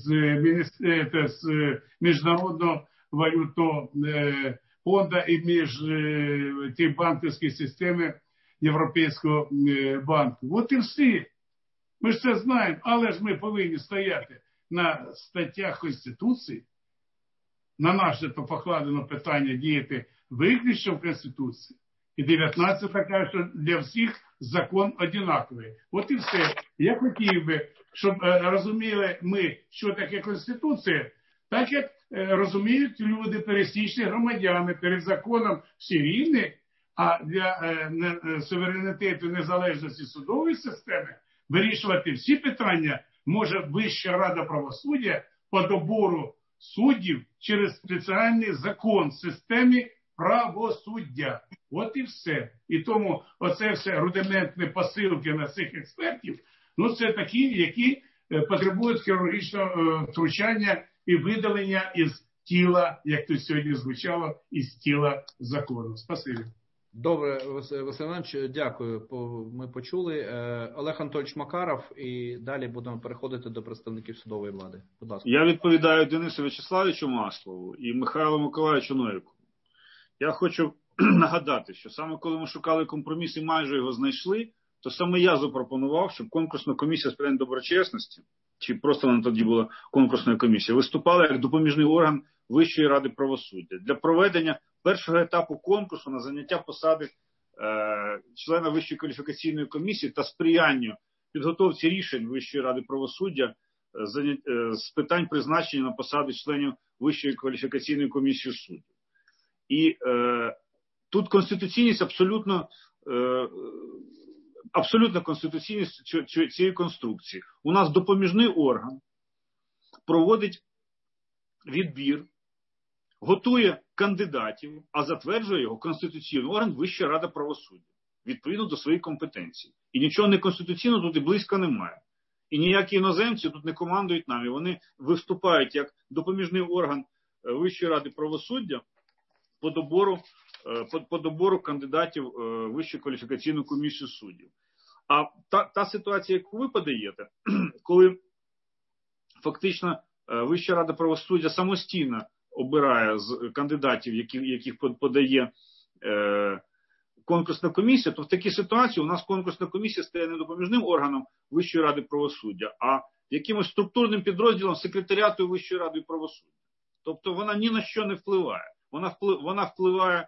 з Міжнародного валютного фонду і між ті банківські системи Європейського банку. От і всі. Ми ж це знаємо, але ж ми повинні стояти на статтях Конституції, на наше то покладено питання діяти виключно в Конституції. І 19 каже, що для всіх закон однаковий. От і все. Я хотів би, щоб розуміли ми, що таке Конституція, так як розуміють люди, пересічні громадяни, перед законом всі рівні, а для суверенітету незалежності судової системи вирішувати всі питання може Вища Рада правосуддя по добору суддів через спеціальний закон в системі правосуддя. От і все. І тому оце все рудиментні посилки на цих експертів, ну це такі, які потребують хірургічного втручання і видалення із тіла, як тут сьогодні звучало, із тіла закону. Спасибі. Добре, Василь Іванович, дякую. Ми почули. Олег Анатольович Макаров, і далі будемо переходити до представників судової влади. Будь ласка. Я відповідаю Денису В'ячеславовичу Маслову і Михайлу Миколаївичу Новіку. Я хочу нагадати, що саме коли ми шукали компроміс і майже його знайшли, то саме я запропонував, щоб конкурсна комісія з питань доброчесності, чи просто вона тоді була конкурсною комісією, виступала як допоміжний орган Вищої ради правосуддя для проведення першого етапу конкурсу на заняття посади члена Вищої кваліфікаційної комісії та сприянню підготовці рішень Вищої ради правосуддя з питань призначення на посади членів Вищої кваліфікаційної комісії суддів. І тут конституційність абсолютна конституційність цієї конструкції. У нас допоміжний орган проводить відбір, готує кандидатів, а затверджує його конституційний орган Вища рада правосуддя, відповідно до своєї компетенції. І нічого неконституційного тут і близько немає. І ніякі іноземці тут не командують нами. Вони виступають як допоміжний орган Вищої ради правосуддя по добору кандидатів Вищої кваліфікаційної комісії суддів. А та ситуація, яку ви подаєте, коли фактично Вища рада правосуддя самостійно обирає з кандидатів, яких подає конкурсна комісія, то в такій ситуації у нас конкурсна комісія стає не допоміжним органом Вищої ради правосуддя, а якимось структурним підрозділом секретаріату Вищої ради правосуддя. Тобто вона ні на що не впливає. Вона впливає,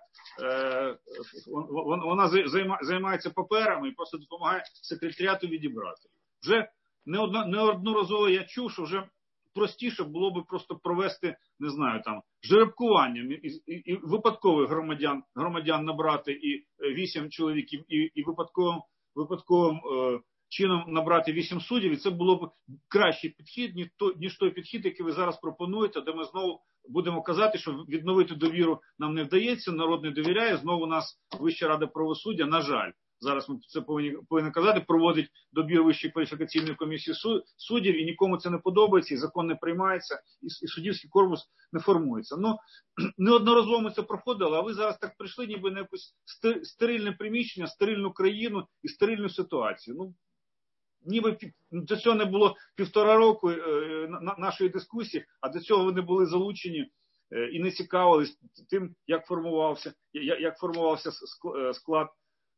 вона займається паперами і просто допомагає секретаріату відібрати. Вже неодноразово я чув, що вже простіше було би просто провести, не знаю, там, жеребкування і випадкових громадян набрати і 8 чоловіків, і випадковим чином набрати 8 суддів, і це було б кращий підхід, ніж той підхід, який ви зараз пропонуєте, де ми знову будемо казати, що відновити довіру нам не вдається, народ не довіряє, знову нас Вища рада правосуддя, на жаль, зараз ми це повинні казати, проводить добір Вищої кваліфікаційної комісії суддів, і нікому це не подобається, і закон не приймається, і суддівський корпус не формується. Ну, неодноразово ми це проходили, а ви зараз так прийшли, ніби на якесь стерильне приміщення, стерильну країну і стерильну ситуацію. Ну, ніби до цього не було 1,5 року нашої дискусії, а до цього ви не були залучені і не цікавились тим, як формувався склад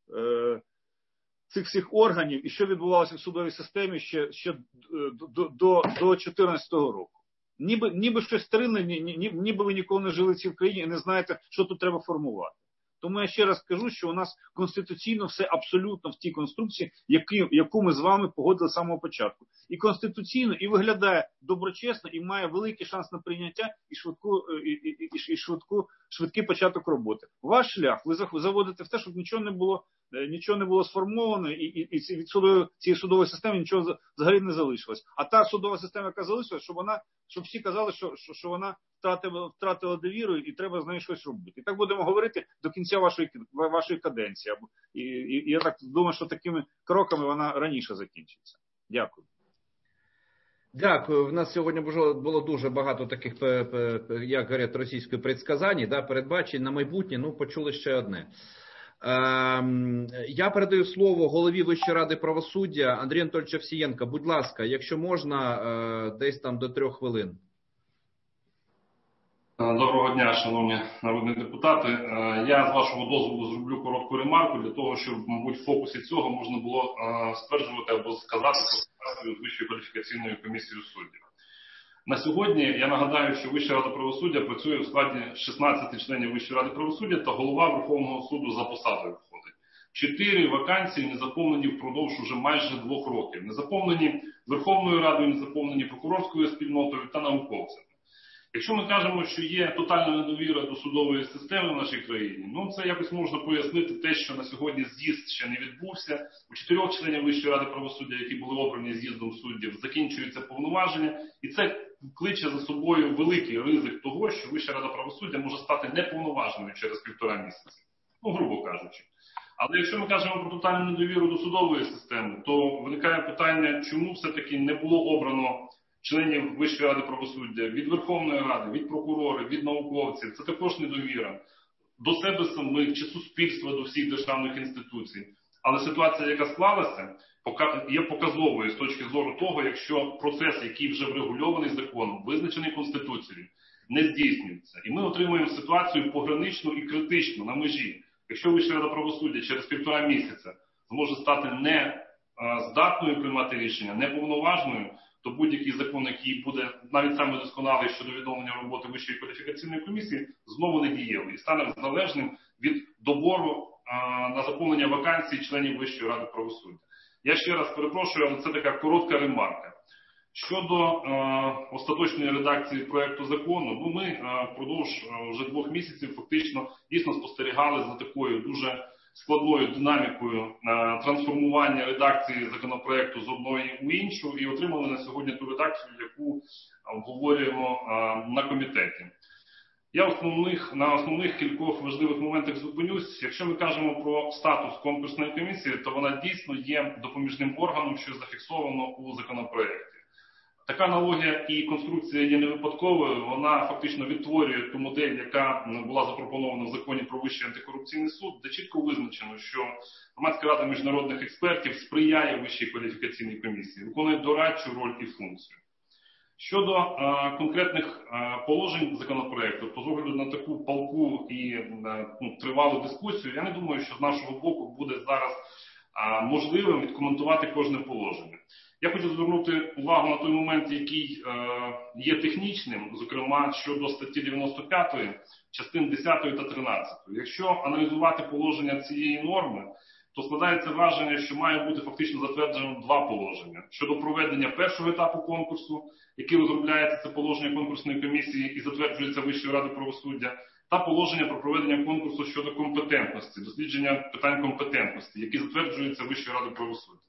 цих всіх органів і що відбувалося в судовій системі ще до 2014 року. Ніби щось стерильне, ніби ви ніколи не жили в цій країні і не знаєте, що тут треба формувати. Тому я ще раз кажу, що у нас конституційно все абсолютно в тій конструкції, яку ми з вами погодили з самого початку. І конституційно, і виглядає доброчесно, і має великий шанс на прийняття і швидкий початок роботи. Ваш шлях ви заводите в те, щоб нічого не було сформовано, і від цієї судової системи нічого взагалі не залишилось. А та судова система, яка залишилась, щоб всі казали, що вона втратила довіру і треба з нею щось робити. І так будемо говорити до кінця вашої каденції. І я так думаю, що такими кроками вона раніше закінчиться. Дякую. Дякую. В нас сьогодні було дуже багато таких, як говорять російською, предсказань, передбачень на майбутнє. Ну, почули ще одне. Я передаю слово голові Вищої ради правосуддя Андрію Анатольовичу Овсієнко. Будь ласка, якщо можна, десь там до 3 хвилин. Доброго дня, шановні народні депутати. Я, з вашого дозволу, зроблю коротку ремарку для того, щоб, мабуть, в фокусі цього можна було стверджувати або сказати про Вищої кваліфікаційної комісії суддів. На сьогодні я нагадаю, що Вища рада правосуддя працює в складі 16 членів Вищої ради правосуддя та голова Верховного суду за посадою входить. 4 вакансії не заповнені впродовж уже майже 2 років. Не заповнені Верховною Радою, не заповнені прокурорською спільнотою та науковцями. Якщо ми кажемо, що є тотальна недовіра до судової системи в нашій країні, ну це якось можна пояснити те, що на сьогодні з'їзд ще не відбувся. У 4 членів Вищої ради правосуддя, які були обрані з'їздом суддів, закінчується повноваження. І це кличе за собою великий ризик того, що Вища рада правосуддя може стати неповноважною через 1,5 місяці. Ну, грубо кажучи. Але якщо ми кажемо про тотальну недовіру до судової системи, то виникає питання, чому все-таки не було обрано членів Вищої ради правосуддя від Верховної Ради, від прокурорів, від науковців. Це також недовіра. до себе самих чи суспільства, до всіх державних інституцій. Але ситуація, яка склалася, є показовою з точки зору того, якщо процес, який вже врегульований законом, визначений Конституцією, не здійснюється. І ми отримуємо ситуацію пограничну і критичну на межі. Якщо Вища рада правосуддя через 1,5 місяця зможе стати не здатною приймати рішення, неповноважною, то будь-який закон, який буде навіть саме досконалий щодо відновлення роботи Вищої кваліфікаційної комісії, знову не дієвий і стане залежним від добору на заповнення вакансій членів Вищої ради правосуддя. Я ще раз перепрошую, але це така коротка ремарка. Щодо остаточної редакції проекту закону, ми впродовж вже 2 місяців фактично дійсно спостерігали за такою дуже складною динамікою трансформування редакції законопроекту з одної у іншу і отримали на сьогодні ту редакцію, яку обговорюємо на комітеті. Я на основних кількох важливих моментах зупинюсь. Якщо ми кажемо про статус конкурсної комісії, то вона дійсно є допоміжним органом, що зафіксовано у законопроекті. Така аналогія і конструкція є не випадковою, вона фактично відтворює ту модель, яка була запропонована в законі про Вищий антикорупційний суд, де чітко визначено, що Громадська рада міжнародних експертів сприяє Вищій кваліфікаційній комісії, виконує дорадчу роль і функцію. Щодо конкретних положень законопроекту, то з огляду на таку палку і тривалу дискусію, я не думаю, що з нашого боку буде зараз можливим відкоментувати кожне положення. Я хочу звернути увагу на той момент, який є технічним, зокрема щодо статті 95, частин 10 та 13. Якщо аналізувати положення цієї норми, то складається враження, що має бути фактично затверджено 2 положення. Щодо проведення першого етапу конкурсу, який розробляється, це положення конкурсної комісії і затверджується Вищою радою правосуддя, та положення про проведення конкурсу щодо компетентності, дослідження питань компетентності, які затверджуються Вищою радою правосуддя.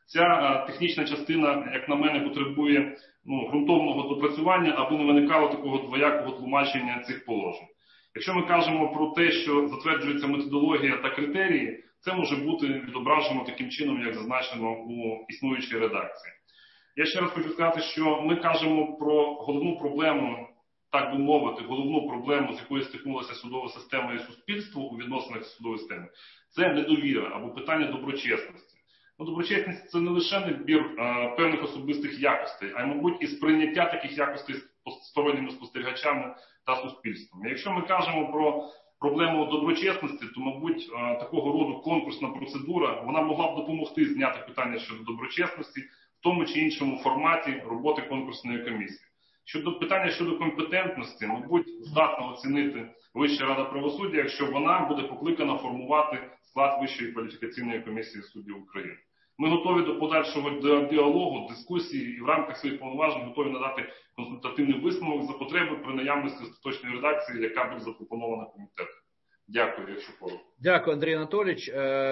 Ця технічна частина, як на мене, потребує ґрунтовного допрацювання, аби не виникало такого двоякого тлумачення цих положень. Якщо ми кажемо про те, що затверджується методологія та критерії, це може бути відображено таким чином, як зазначено у існуючій редакції. Я ще раз хочу сказати, що ми кажемо про головну проблему, так би мовити, головну проблему, з якою стикнулася судова система і суспільство у відносинах з судовою системою, це недовіра або питання доброчесності. Доброчесність – це не лише набір певних особистих якостей, а й, мабуть, і сприйняття таких якостей сторонніми спостерігачами та суспільством. Якщо ми кажемо про проблему доброчесності, то, мабуть, такого роду конкурсна процедура, вона могла б допомогти зняти питання щодо доброчесності в тому чи іншому форматі роботи конкурсної комісії. Щодо питання щодо компетентності, мабуть, здатна оцінити Вища рада правосуддя, якщо вона буде покликана формувати склад Вищої кваліфікаційної комісії суддів України. Ми готові до подальшого діалогу, дискусії і в рамках своїх повноважень готові надати консультативний висновок за потреби при наявності остаточної редакції, яка буде запропонована комітетом. Дякую, якщо коротко. Дякую, Андрій Анатолійович.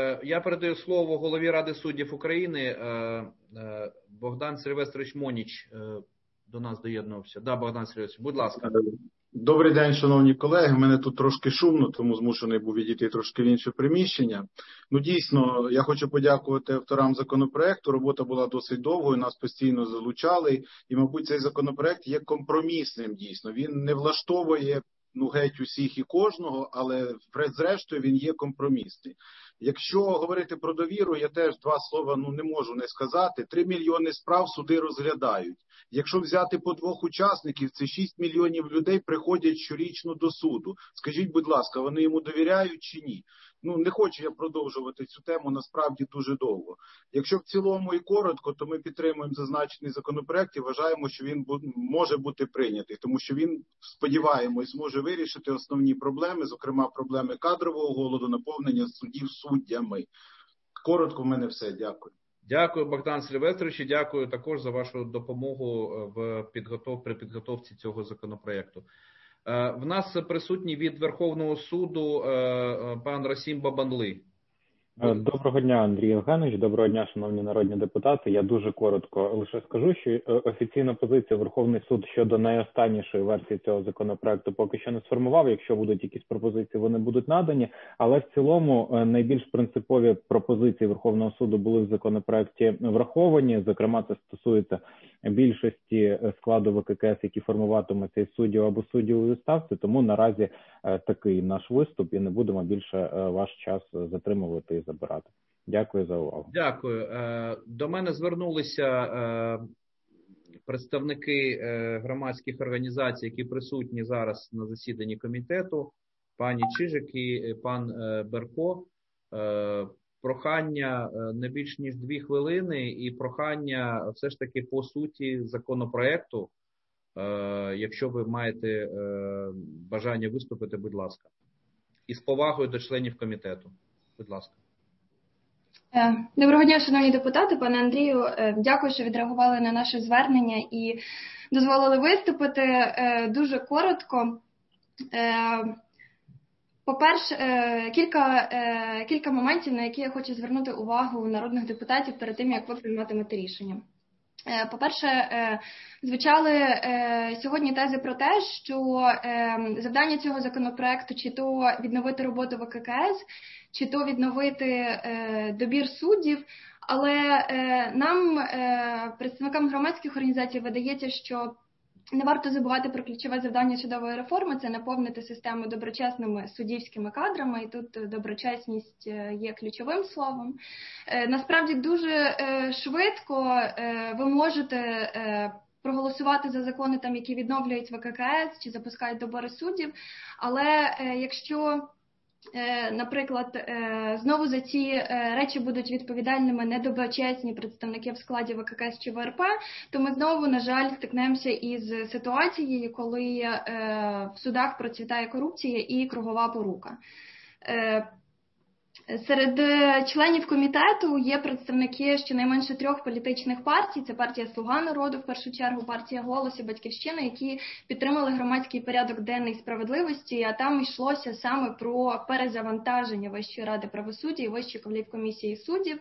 Я передаю слово голові Ради суддів України. Богдан Сильвестрович Моніч до нас доєднувався. Да, Богдан Сильвестрович, будь ласка. Добрий день, шановні колеги. У мене тут трошки шумно, тому змушений був відійти трошки в інше приміщення. Дійсно, я хочу подякувати авторам законопроекту. Робота була досить довгою, нас постійно залучали. І, мабуть, цей законопроект є компромісним дійсно. Він не влаштовує геть усіх і кожного, але зрештою він є компромісний. Якщо говорити про довіру, я теж 2 слова не можу не сказати. 3 мільйони справ суди розглядають. Якщо взяти по 2 учасників, це 6 мільйонів людей приходять щорічно до суду. Скажіть, будь ласка, вони йому довіряють чи ні? Не хочу я продовжувати цю тему, насправді дуже довго. Якщо в цілому і коротко, то ми підтримуємо зазначений законопроект і вважаємо, що він може бути прийнятий, тому що він, сподіваємось, зможе вирішити основні проблеми, зокрема проблеми кадрового голоду, наповнення судів суддями. Коротко в мене все. Дякую. Дякую, Богдан Сильвестрович, і дякую також за вашу допомогу при підготовці цього законопроекту. В нас присутній від Верховного суду пан Расім Бабанли. Доброго дня, Андрій Євгенович. Доброго дня, шановні народні депутати. Я дуже коротко лише скажу, що офіційна позиція Верховний суд щодо найостаннішої версії цього законопроекту поки що не сформував. Якщо будуть якісь пропозиції, вони будуть надані. Але в цілому найбільш принципові пропозиції Верховного суду були в законопроекті враховані. Зокрема, це стосується більшості складу ВККС, які формуватимуться із суддів або суддів у відставці. Тому наразі такий наш виступ і не будемо більше ваш час затримувати і забирати. Дякую за увагу. Дякую. До мене звернулися представники громадських організацій, які присутні зараз на засіданні комітету, пані Чижик і пан Берко. Прохання не більш ніж 2 хвилини і прохання все ж таки по суті законопроекту. Якщо ви маєте бажання виступити, будь ласка. І з повагою до членів комітету. Будь ласка. Доброго дня, шановні депутати, пане Андрію. Дякую, що відреагували на наше звернення і дозволили виступити. Дуже коротко. По-перше, кілька моментів, на які я хочу звернути увагу народних депутатів перед тим, як ви прийматимете рішення. По-перше, звучали сьогодні тези про те, що завдання цього законопроекту чи то відновити роботу ВККС, чи то відновити добір суддів, але нам, представникам громадських організацій, видається, що не варто забувати про ключове завдання судової реформи – це наповнити систему доброчесними суддівськими кадрами, і тут доброчесність є ключовим словом. Насправді дуже швидко ви можете проголосувати за закони, там, які відновлюють ВККС чи запускають добори суддів, але якщо наприклад, знову за ці речі будуть відповідальними недоброчесні представники в складі ВККС чи ВРП, то ми знову, на жаль, стикнемося із ситуацією, коли в судах процвітає корупція і кругова порука. Серед членів комітету є представники щонайменше 3 політичних партій. Це партія «Слуга народу», в першу чергу, партія «Голос» і «Батьківщина», які підтримали громадський порядок денний справедливості, а там йшлося саме про перезавантаження Вищої ради правосуддя і Вищої кваліфкомісії суддів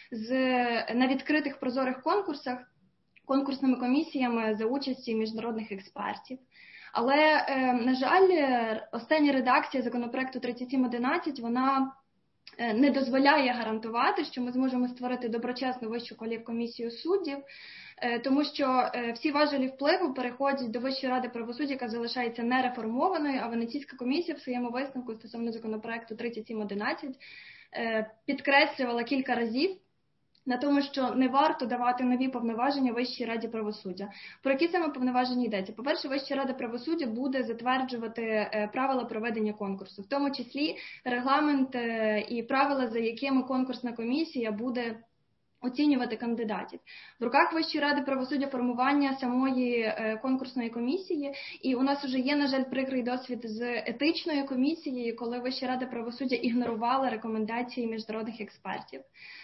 на відкритих прозорих конкурсах, конкурсними комісіями за участі міжнародних експертів. Але, на жаль, остання редакція законопроекту 3711, вона не дозволяє гарантувати, що ми зможемо створити доброчесну Вищу кваліфкомісію суддів, тому що всі важелі впливу переходять до Вищої ради правосуддя, яка залишається нереформованою, а Венеційська комісія в своєму висновку стосовно законопроекту 3711 підкреслювала кілька разів на тому, що не варто давати нові повноваження Вищій раді правосуддя. Про які саме повноваження йдеться? По-перше, Вища рада правосуддя буде затверджувати правила проведення конкурсу, в тому числі регламент і правила, за якими конкурсна комісія буде оцінювати кандидатів. В руках Вищої ради правосуддя формування самої конкурсної комісії, і у нас вже є, на жаль, прикрий досвід з етичною комісією, коли Вища рада правосуддя ігнорувала рекомендації міжнародних експертів.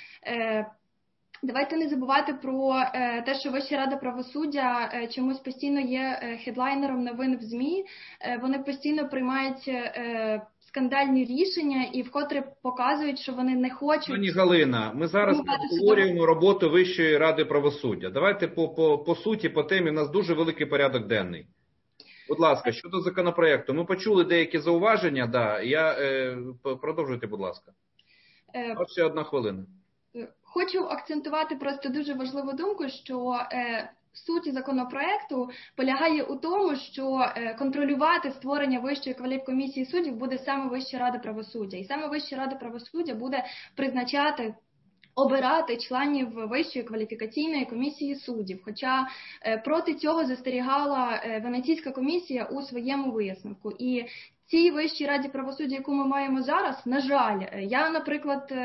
Давайте не забувати про те, що Вища рада правосуддя чомусь постійно є хедлайнером новин в ЗМІ. Вони постійно приймають скандальні рішення і вкотре показують, що вони не хочуть... Пані Галина, ми зараз обговорюємо роботу Вищої ради правосуддя. Давайте по суті, по темі, у нас дуже великий порядок денний. Будь ласка, щодо законопроекту. Ми почули деякі зауваження, продовжуйте, будь ласка. Ще 1 хвилина. Хочу акцентувати просто дуже важливу думку, що суть законопроекту полягає у тому, що контролювати створення Вищої кваліфкомісії суддів буде саме Вища рада правосуддя. І саме Вища рада правосуддя буде призначати, обирати членів Вищої кваліфікаційної комісії суддів. Хоча проти цього застерігала Венеційська комісія у своєму висновку. І цій Вищій раді правосуддя, яку ми маємо зараз, на жаль, я, наприклад,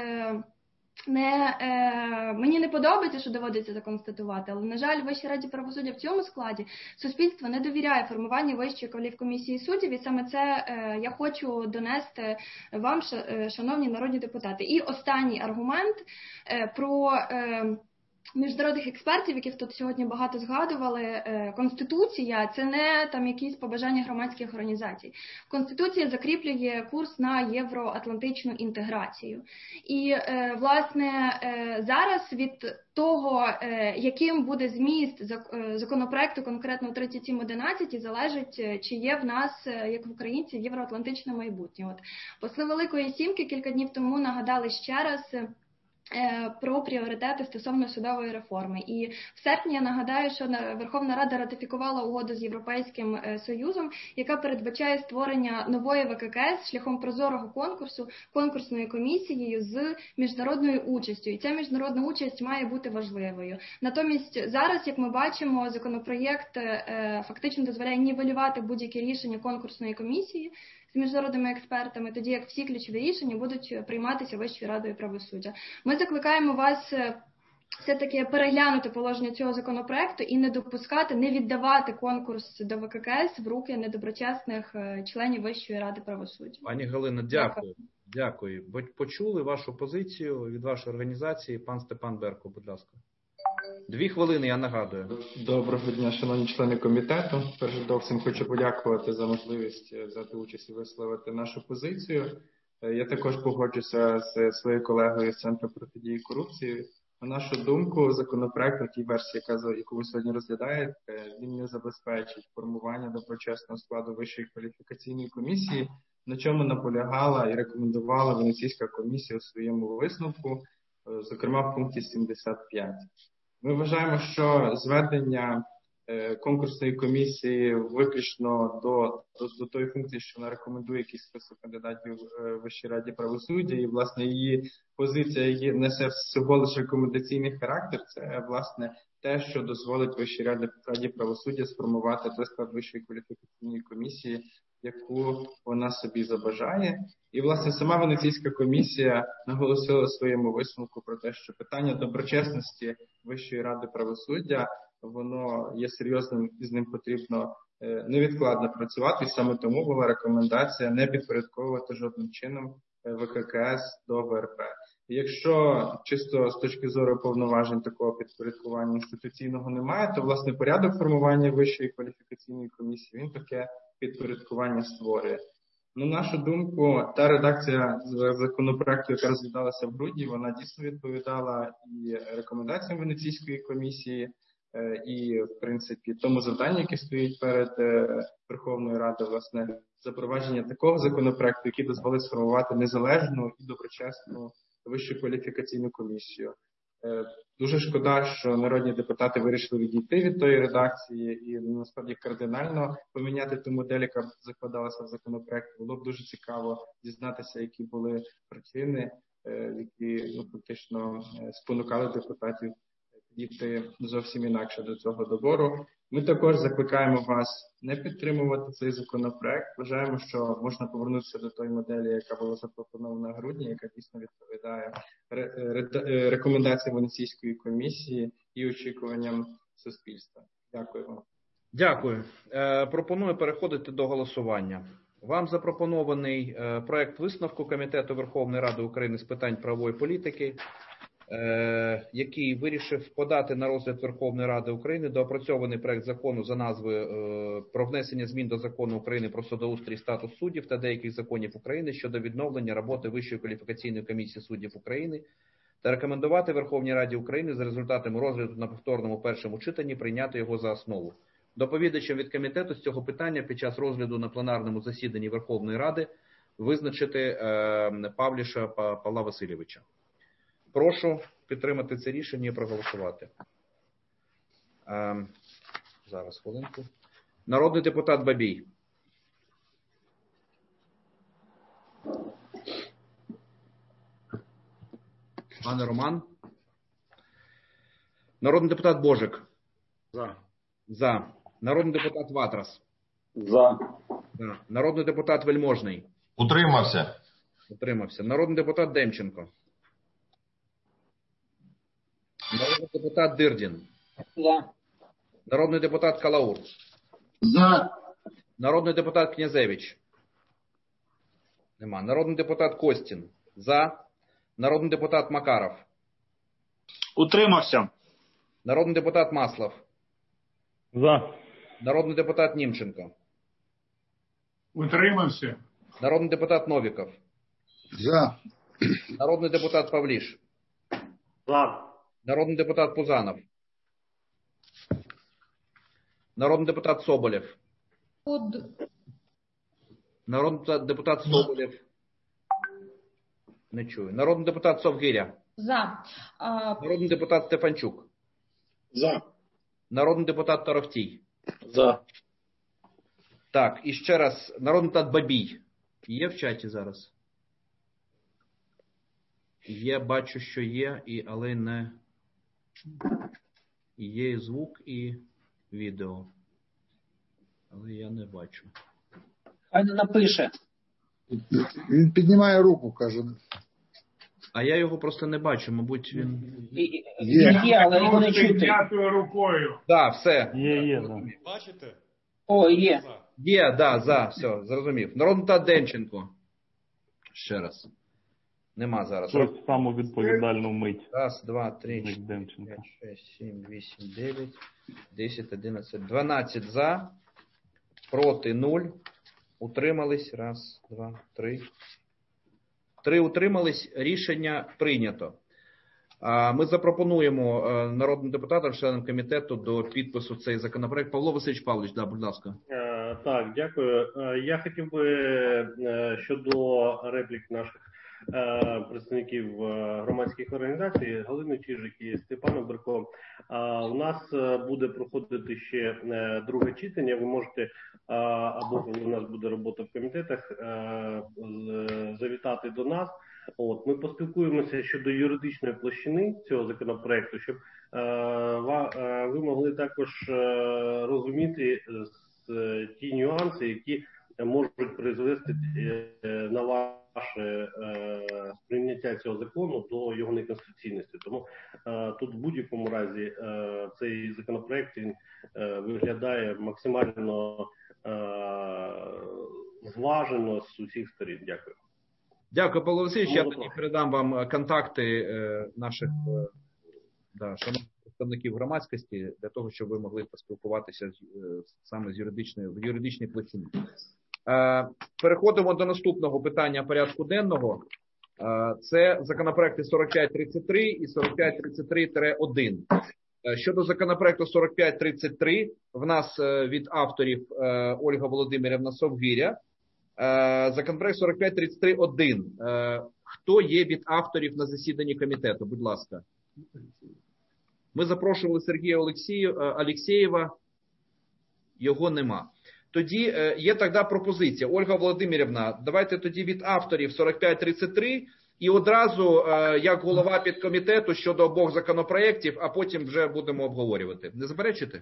мені не подобається, що доводиться це констатувати, але, на жаль, Вищій раді правосуддя в цьому складі суспільство не довіряє формуванню Вищої кваліфкомісії суддів, і саме це я хочу донести вам, шановні народні депутати. І останній аргумент про міжнародних експертів, яких тут сьогодні багато згадували, Конституція – це не там якісь побажання громадських організацій. Конституція закріплює курс на євроатлантичну інтеграцію. І, власне, зараз від того, яким буде зміст законопроекту конкретно 3711, залежить, чи є в нас, як в українців, євроатлантичне майбутнє. От посли Великої Сімки кілька днів тому нагадали ще раз про пріоритети стосовно судової реформи. І в серпні, я нагадаю, що Верховна Рада ратифікувала угоду з Європейським Союзом, яка передбачає створення нової ВККС шляхом прозорого конкурсу, конкурсної комісією з міжнародною участю. І ця міжнародна участь має бути важливою. Натомість зараз, як ми бачимо, законопроєкт фактично дозволяє нівелювати будь-які рішення конкурсної комісії з міжнародними експертами, тоді як всі ключові рішення будуть прийматися Вищою радою правосуддя. Ми закликаємо вас все-таки переглянути положення цього законопроекту і не допускати, не віддавати конкурс до ВККС в руки недоброчесних членів Вищої ради правосуддя. Пані Галина, дякую. Дякую. Почули вашу позицію від вашої організації. Пан Степан Берко, будь ласка. 2 хвилини, я нагадую. Доброго дня, шановні члени комітету. Передовсім хочу подякувати за можливість взяти участь і висловити нашу позицію. Я також погоджуся з своєю колегою з Центру протидії корупції. На нашу думку, законопроект у тій версії, яку ви сьогодні розглядаєте, він не забезпечить формування доброчесного складу Вищої кваліфікаційної комісії, на чому наполягала і рекомендувала Венеційська комісія у своєму висновку, зокрема в пункті 75. Ми вважаємо, що зведення конкурсної комісії виключно до тої функції, що вона рекомендує якийсь список кандидатів в Вищій раді правосуддя, і, власне, її позиція несе всього лише рекомендаційний характер, це, власне, те, що дозволить Вищій раді правосуддя сформувати той склад Вищої кваліфікаційної комісії, яку вона собі забажає. І, власне, сама Венеційська комісія наголосила у своєму висновку про те, що питання доброчесності Вищої ради правосуддя, воно є серйозним і з ним потрібно невідкладно працювати. І саме тому була рекомендація не підпорядковувати жодним чином ВККС до ВРП. І якщо чисто з точки зору повноважень такого підпорядкування інституційного немає, то, власне, порядок формування Вищої кваліфікаційної комісії, він таке підпорядкування створює. На нашу думку, та редакція законопроекту, яка розглядалася в грудні, вона дійсно відповідала і рекомендаціям Венеційської комісії, і, в принципі, тому завданню, яке стоїть перед Верховною Радою, власне, запровадження такого законопроекту, який дозволить сформувати незалежну і доброчесну Вищу кваліфікаційну комісію. Дуже шкода, що народні депутати вирішили відійти від тої редакції і, насправді, кардинально поміняти ту модель, яка закладалася в законопроект. Було б дуже цікаво дізнатися, які були причини, які фактично спонукали депутатів діти зовсім інакше до цього добору. Ми також закликаємо вас не підтримувати цей законопроект. Вважаємо, що можна повернутися до тої моделі, яка була запропонована в грудні, яка дійсно відповідає рекомендаціям Венеційської комісії і очікуванням суспільства. Дякую вам. Дякую. Пропоную переходити до голосування. Вам запропонований проект висновку Комітету Верховної Ради України з питань правової політики, який вирішив подати на розгляд Верховної Ради України доопрацьований проект закону за назвою про внесення змін до Закону України про судоустрій і статус суддів та деяких законів України щодо відновлення роботи Вищої кваліфікаційної комісії суддів України та рекомендувати Верховній Раді України за результатами розгляду на повторному першому читанні прийняти його за основу. Доповідачем від комітету з цього питання під час розгляду на пленарному засіданні Верховної Ради визначити Павліша Павла Васильовича. Прошу підтримати це рішення і проголосувати. Зараз, хвилинку. Народний депутат Бабій. Пане Роман. Народний депутат Божик. За. За. Народний депутат Ватрас. За. За. Народний депутат Вельможний. Утримався. Утримався. Народний депутат Демченко. Народний депутат Дирдін. За. Народний депутат Калаур. За. Народний депутат Князевич. Нема. Народний депутат Костін. За. Народний депутат Макаров. Утримався. Народний депутат Маслов. За. Народний депутат Німченко. Утримався. Народний депутат Новіков. За. Народний депутат Павліш. За. Народний депутат Пузанов. Народний депутат Соболєв. Народний депутат Соболєв. Не чую. Народний депутат Совгиря. За. Народний депутат Стефанчук. За. Народний депутат Торохтій. За. Так, і ще раз. Народний депутат Бабій. Є в чаті зараз? Є, бачу, що є, але не... Є і звук, і відео. Але я не бачу. Хай не напише. Він піднімає руку, каже. А я його просто не бачу, мабуть, він... Є, але його не чути. Піднятою рукою. Так, все. Є. Бачите? О, є. Є, да, за, все, зрозумів. Народний депутат Демченко. Ще раз. Нема зараз. Щось саму відповідальну мить. Раз, два, три, Як 4, Демченко. 5, 6, 7, 8, 9, 10, 11, 12 за, проти 0, утримались, раз, два, три. 3 утримались, рішення прийнято. Ми запропонуємо народним депутатам, членам комітету до підпису цей законопроект. Павло Васильович Павлович, да, будь ласка. Так, дякую. Я хотів би щодо реплік наших представників громадських організацій Галини Чижик і Степана Берко. У нас буде проходити ще друге читання. Ви можете, або коли у нас буде робота в комітетах, завітати до нас. Ми поспілкуємося щодо юридичної площини цього законопроекту, щоб ви могли також розуміти ті нюанси, які можуть призвести на ваше сприйняття цього закону до його неконституційності. Тому тут в будь-якому разі цей законопроект він виглядає максимально зважено з усіх сторін. Дякую. Дякую, Павло Васильович. Я тоді передам вам контакти наших шановних представників громадськості для того, щоб ви могли поспілкуватися саме з юридичній площині. Переходимо до наступного питання порядку денного. Це законопроекти 4533 і 4533-1. Щодо законопроекту 4533, в нас від авторів Ольга Володимирівна Совгиря. Законопроект 4533-1. Хто є від авторів на засіданні комітету? Будь ласка. Ми запрошували Сергія Алєксєєва. Його нема. Тоді є тоді пропозиція. Ольга Володимирівна, давайте тоді від авторів 4533 і одразу, як голова підкомітету щодо обох законопроєктів, а потім вже будемо обговорювати. Не заперечите?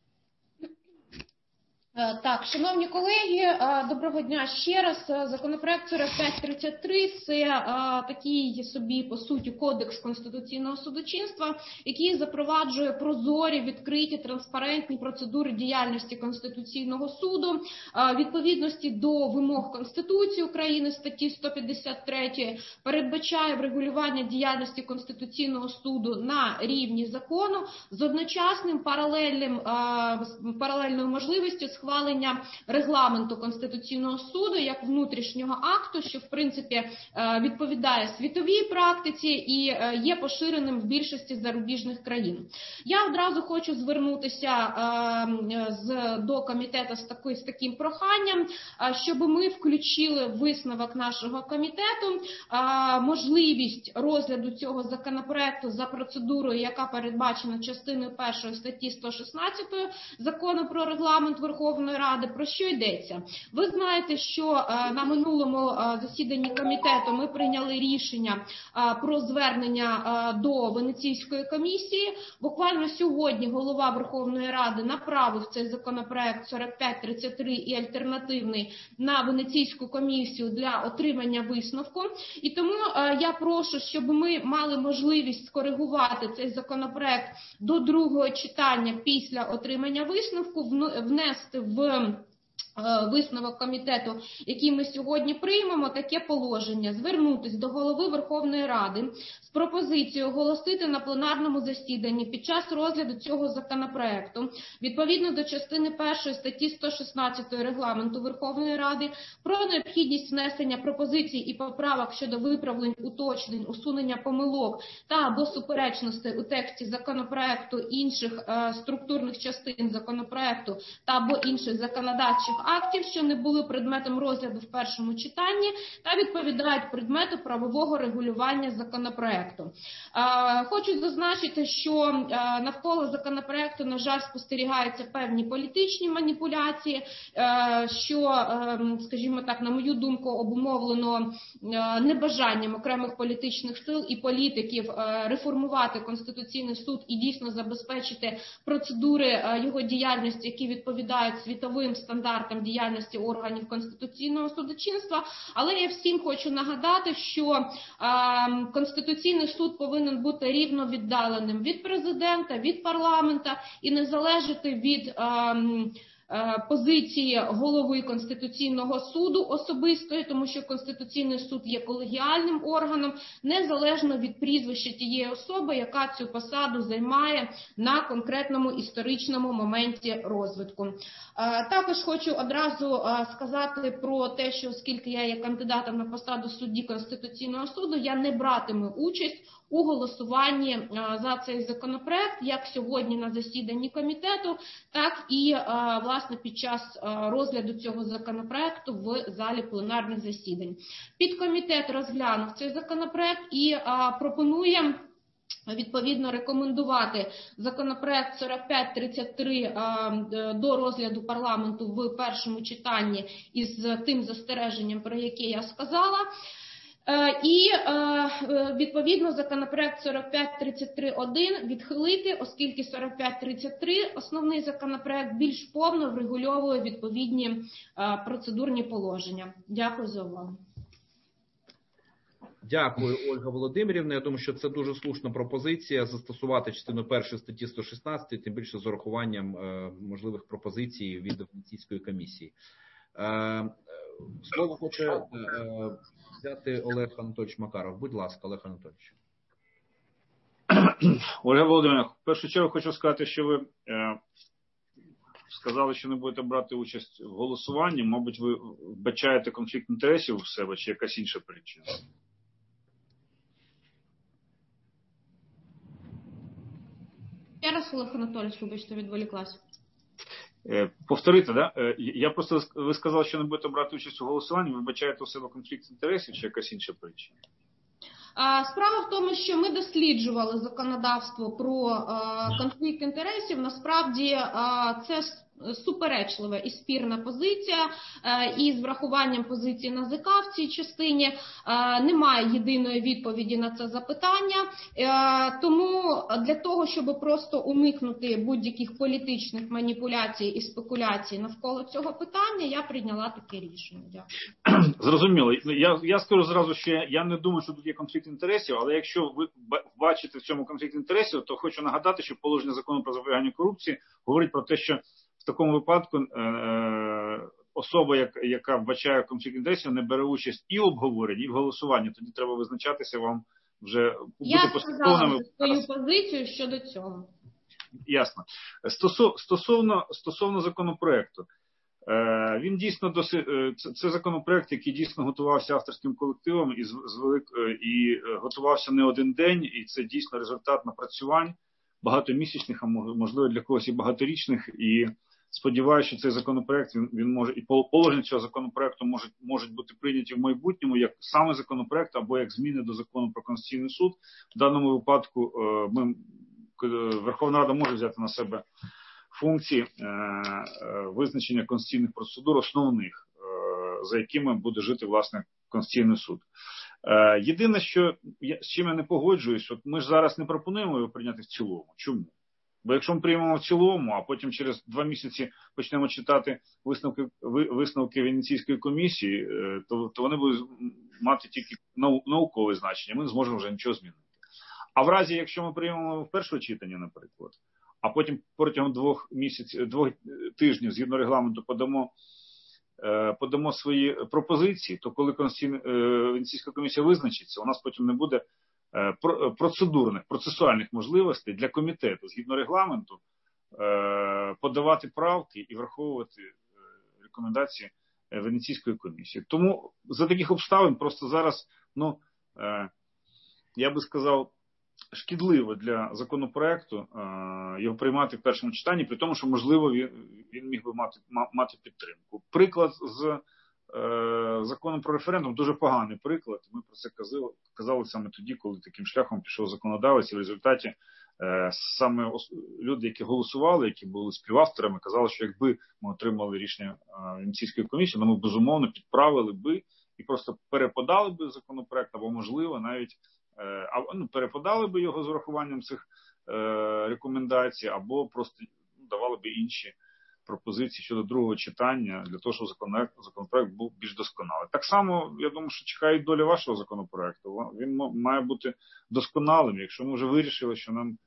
Так, шановні колеги, доброго дня ще раз. Законопроект 4533 – це такий собі, по суті, кодекс конституційного судочинства, який запроваджує прозорі, відкриті, транспарентні процедури діяльності Конституційного суду, відповідності до вимог Конституції України, статті 153, передбачає врегулювання діяльності Конституційного суду на рівні закону з одночасним паралельною можливістю схвалення регламенту Конституційного суду як внутрішнього акту, що в принципі відповідає світовій практиці і є поширеним в більшості зарубіжних країн. Я одразу хочу звернутися до комітету з таким проханням, щоб ми включили в висновок нашого комітету можливість розгляду цього законопроекту за процедурою, яка передбачена частиною 1 статті 116 Закону про регламент Верховної Ради. Про що йдеться? Ви знаєте, що на минулому засіданні комітету ми прийняли рішення про звернення до Венеційської комісії. Буквально сьогодні голова Верховної Ради направив цей законопроект 4533 і альтернативний на Венеційську комісію для отримання висновку. І тому я прошу, щоб ми мали можливість скоригувати цей законопроект до другого читання після отримання висновку, внести в висновок комітету, який ми сьогодні приймемо, таке положення: звернутись до Голови Верховної Ради з пропозицією оголосити на пленарному засіданні під час розгляду цього законопроекту, відповідно до частини 1 статті 116 Регламенту Верховної Ради, про необхідність внесення пропозицій і поправок щодо виправлень, уточнень, усунення помилок та або суперечностей у тексті законопроекту, інших структурних частин законопроекту та або інших законодавчих актів, що не були предметом розгляду в першому читанні та відповідають предмету правового регулювання законопроекту. Хочу зазначити, що навколо законопроекту, на жаль, спостерігаються певні політичні маніпуляції, що, скажімо так, на мою думку, обумовлено небажанням окремих політичних сил і політиків реформувати Конституційний суд і дійсно забезпечити процедури його діяльності, які відповідають світовим стандартам діяльності органів конституційного судочинства. Але я всім хочу нагадати, що Конституційний суд повинен бути рівно віддаленим від президента, від парламента і не залежати від позиції голови Конституційного суду особистої, тому що Конституційний суд є колегіальним органом, незалежно від прізвища тієї особи, яка цю посаду займає на конкретному історичному моменті розвитку. Також хочу одразу сказати про те, що оскільки я є кандидатом на посаду судді Конституційного суду, я не братиму участь у голосуванні за цей законопроект, як сьогодні на засіданні комітету, так і, власне, під час розгляду цього законопроекту в залі пленарних засідань. Підкомітет розглянув цей законопроект і пропонує відповідно рекомендувати законопроект 4533 до розгляду парламенту в першому читанні із тим застереженням, про яке я сказала. І, відповідно, законопроект 4533-1 відхилити, оскільки 4533, основний законопроект, більш повно врегульовує відповідні процедурні положення. Дякую за увагу. Дякую, Ольга Володимирівна. Я думаю, що це дуже слушна пропозиція застосувати частину 1 статті 116, тим більше з урахуванням можливих пропозицій від Венеційської комісії. Слово хоче взяти Олег Анатолійович Макаров. Будь ласка, Олег Анатолійович. Ольга Володимирівна, в першу чергу хочу сказати, що ви сказали, що не будете брати участь в голосуванні. Мабуть, ви вбачаєте конфлікт інтересів у себе чи якась інша причина? Я раз, Олег Анатолійович, вибачте, відволіклась. Повторити, да? Я просто, ви сказали, що не будете брати участь у голосуванні, ви вбачаєте у себе конфлікт інтересів чи якась інша причина? Справа в тому, що ми досліджували законодавство про конфлікт інтересів. Насправді це суперечлива і спірна позиція, і з врахуванням позиції НАЗК в цій частині немає єдиної відповіді на це запитання. Тому для того, щоб просто уникнути будь-яких політичних маніпуляцій і спекуляцій навколо цього питання, я прийняла таке рішення. Дякую. Зрозуміло. Я скажу зразу, що я не думаю, що тут є конфлікт інтересів, але якщо ви бачите в цьому конфлікт інтересів, то хочу нагадати, що положення закону про запобігання корупції говорить про те, що в такому випадку особа, яка вбачає конфлікт інтересів, не бере участь і в обговоренні, і в голосуванні. Тоді треба визначатися вам вже бути послідовними. Я сказала свою позицію щодо цього. Ясно. Стосовно законопроекту. Він дійсно це законопроект, який дійсно готувався авторським колективом і готувався не один день, і це дійсно результат напрацювань багатомісячних, а можливо для когось і багаторічних. І сподіваюся, що цей законопроект він може, і положення цього законопроекту можуть бути прийняті в майбутньому як саме законопроект або як зміни до закону про Конституційний суд. В даному випадку Верховна Рада може взяти на себе функції визначення конституційних процедур основних, за якими буде жити, власне, Конституційний суд. Єдине, з чим я не погоджуюсь, от ми ж зараз не пропонуємо його прийняти в цілому. Чому? Бо якщо ми приймемо в цілому, а потім через 2 місяці почнемо читати висновки Венеційської комісії, то вони будуть мати тільки наукове значення, ми не зможемо вже нічого змінити. А в разі, якщо ми приймемо в першому читанні, наприклад, а потім протягом 2 тижнів, згідно регламенту, подамо подамо свої пропозиції, то коли Венеційська комісія визначиться, у нас потім не буде процедурних, процесуальних можливостей для комітету, згідно регламенту, подавати правки і враховувати рекомендації Венеційської комісії. Тому за таких обставин просто зараз, я би сказав, шкідливо для законопроекту його приймати в першому читанні, при тому, що, можливо, він міг би мати підтримку. Приклад з законом про референдум дуже поганий приклад. Ми про це казали саме тоді, коли таким шляхом пішов законодавець, і в результаті саме люди, які голосували, які були співавторами, казали, що якби ми отримали рішення Венеційської комісії, ми безумовно підправили би і просто переподали би законопроект, або, можливо, навіть переподали би його з урахуванням цих рекомендацій, або просто давали би інші пропозиції щодо другого читання, для того, щоб законопроект був більш досконалий. Так само, я думаю, що чекає доля вашого законопроекту. Він має бути досконалим. Якщо ми вже вирішили, що нам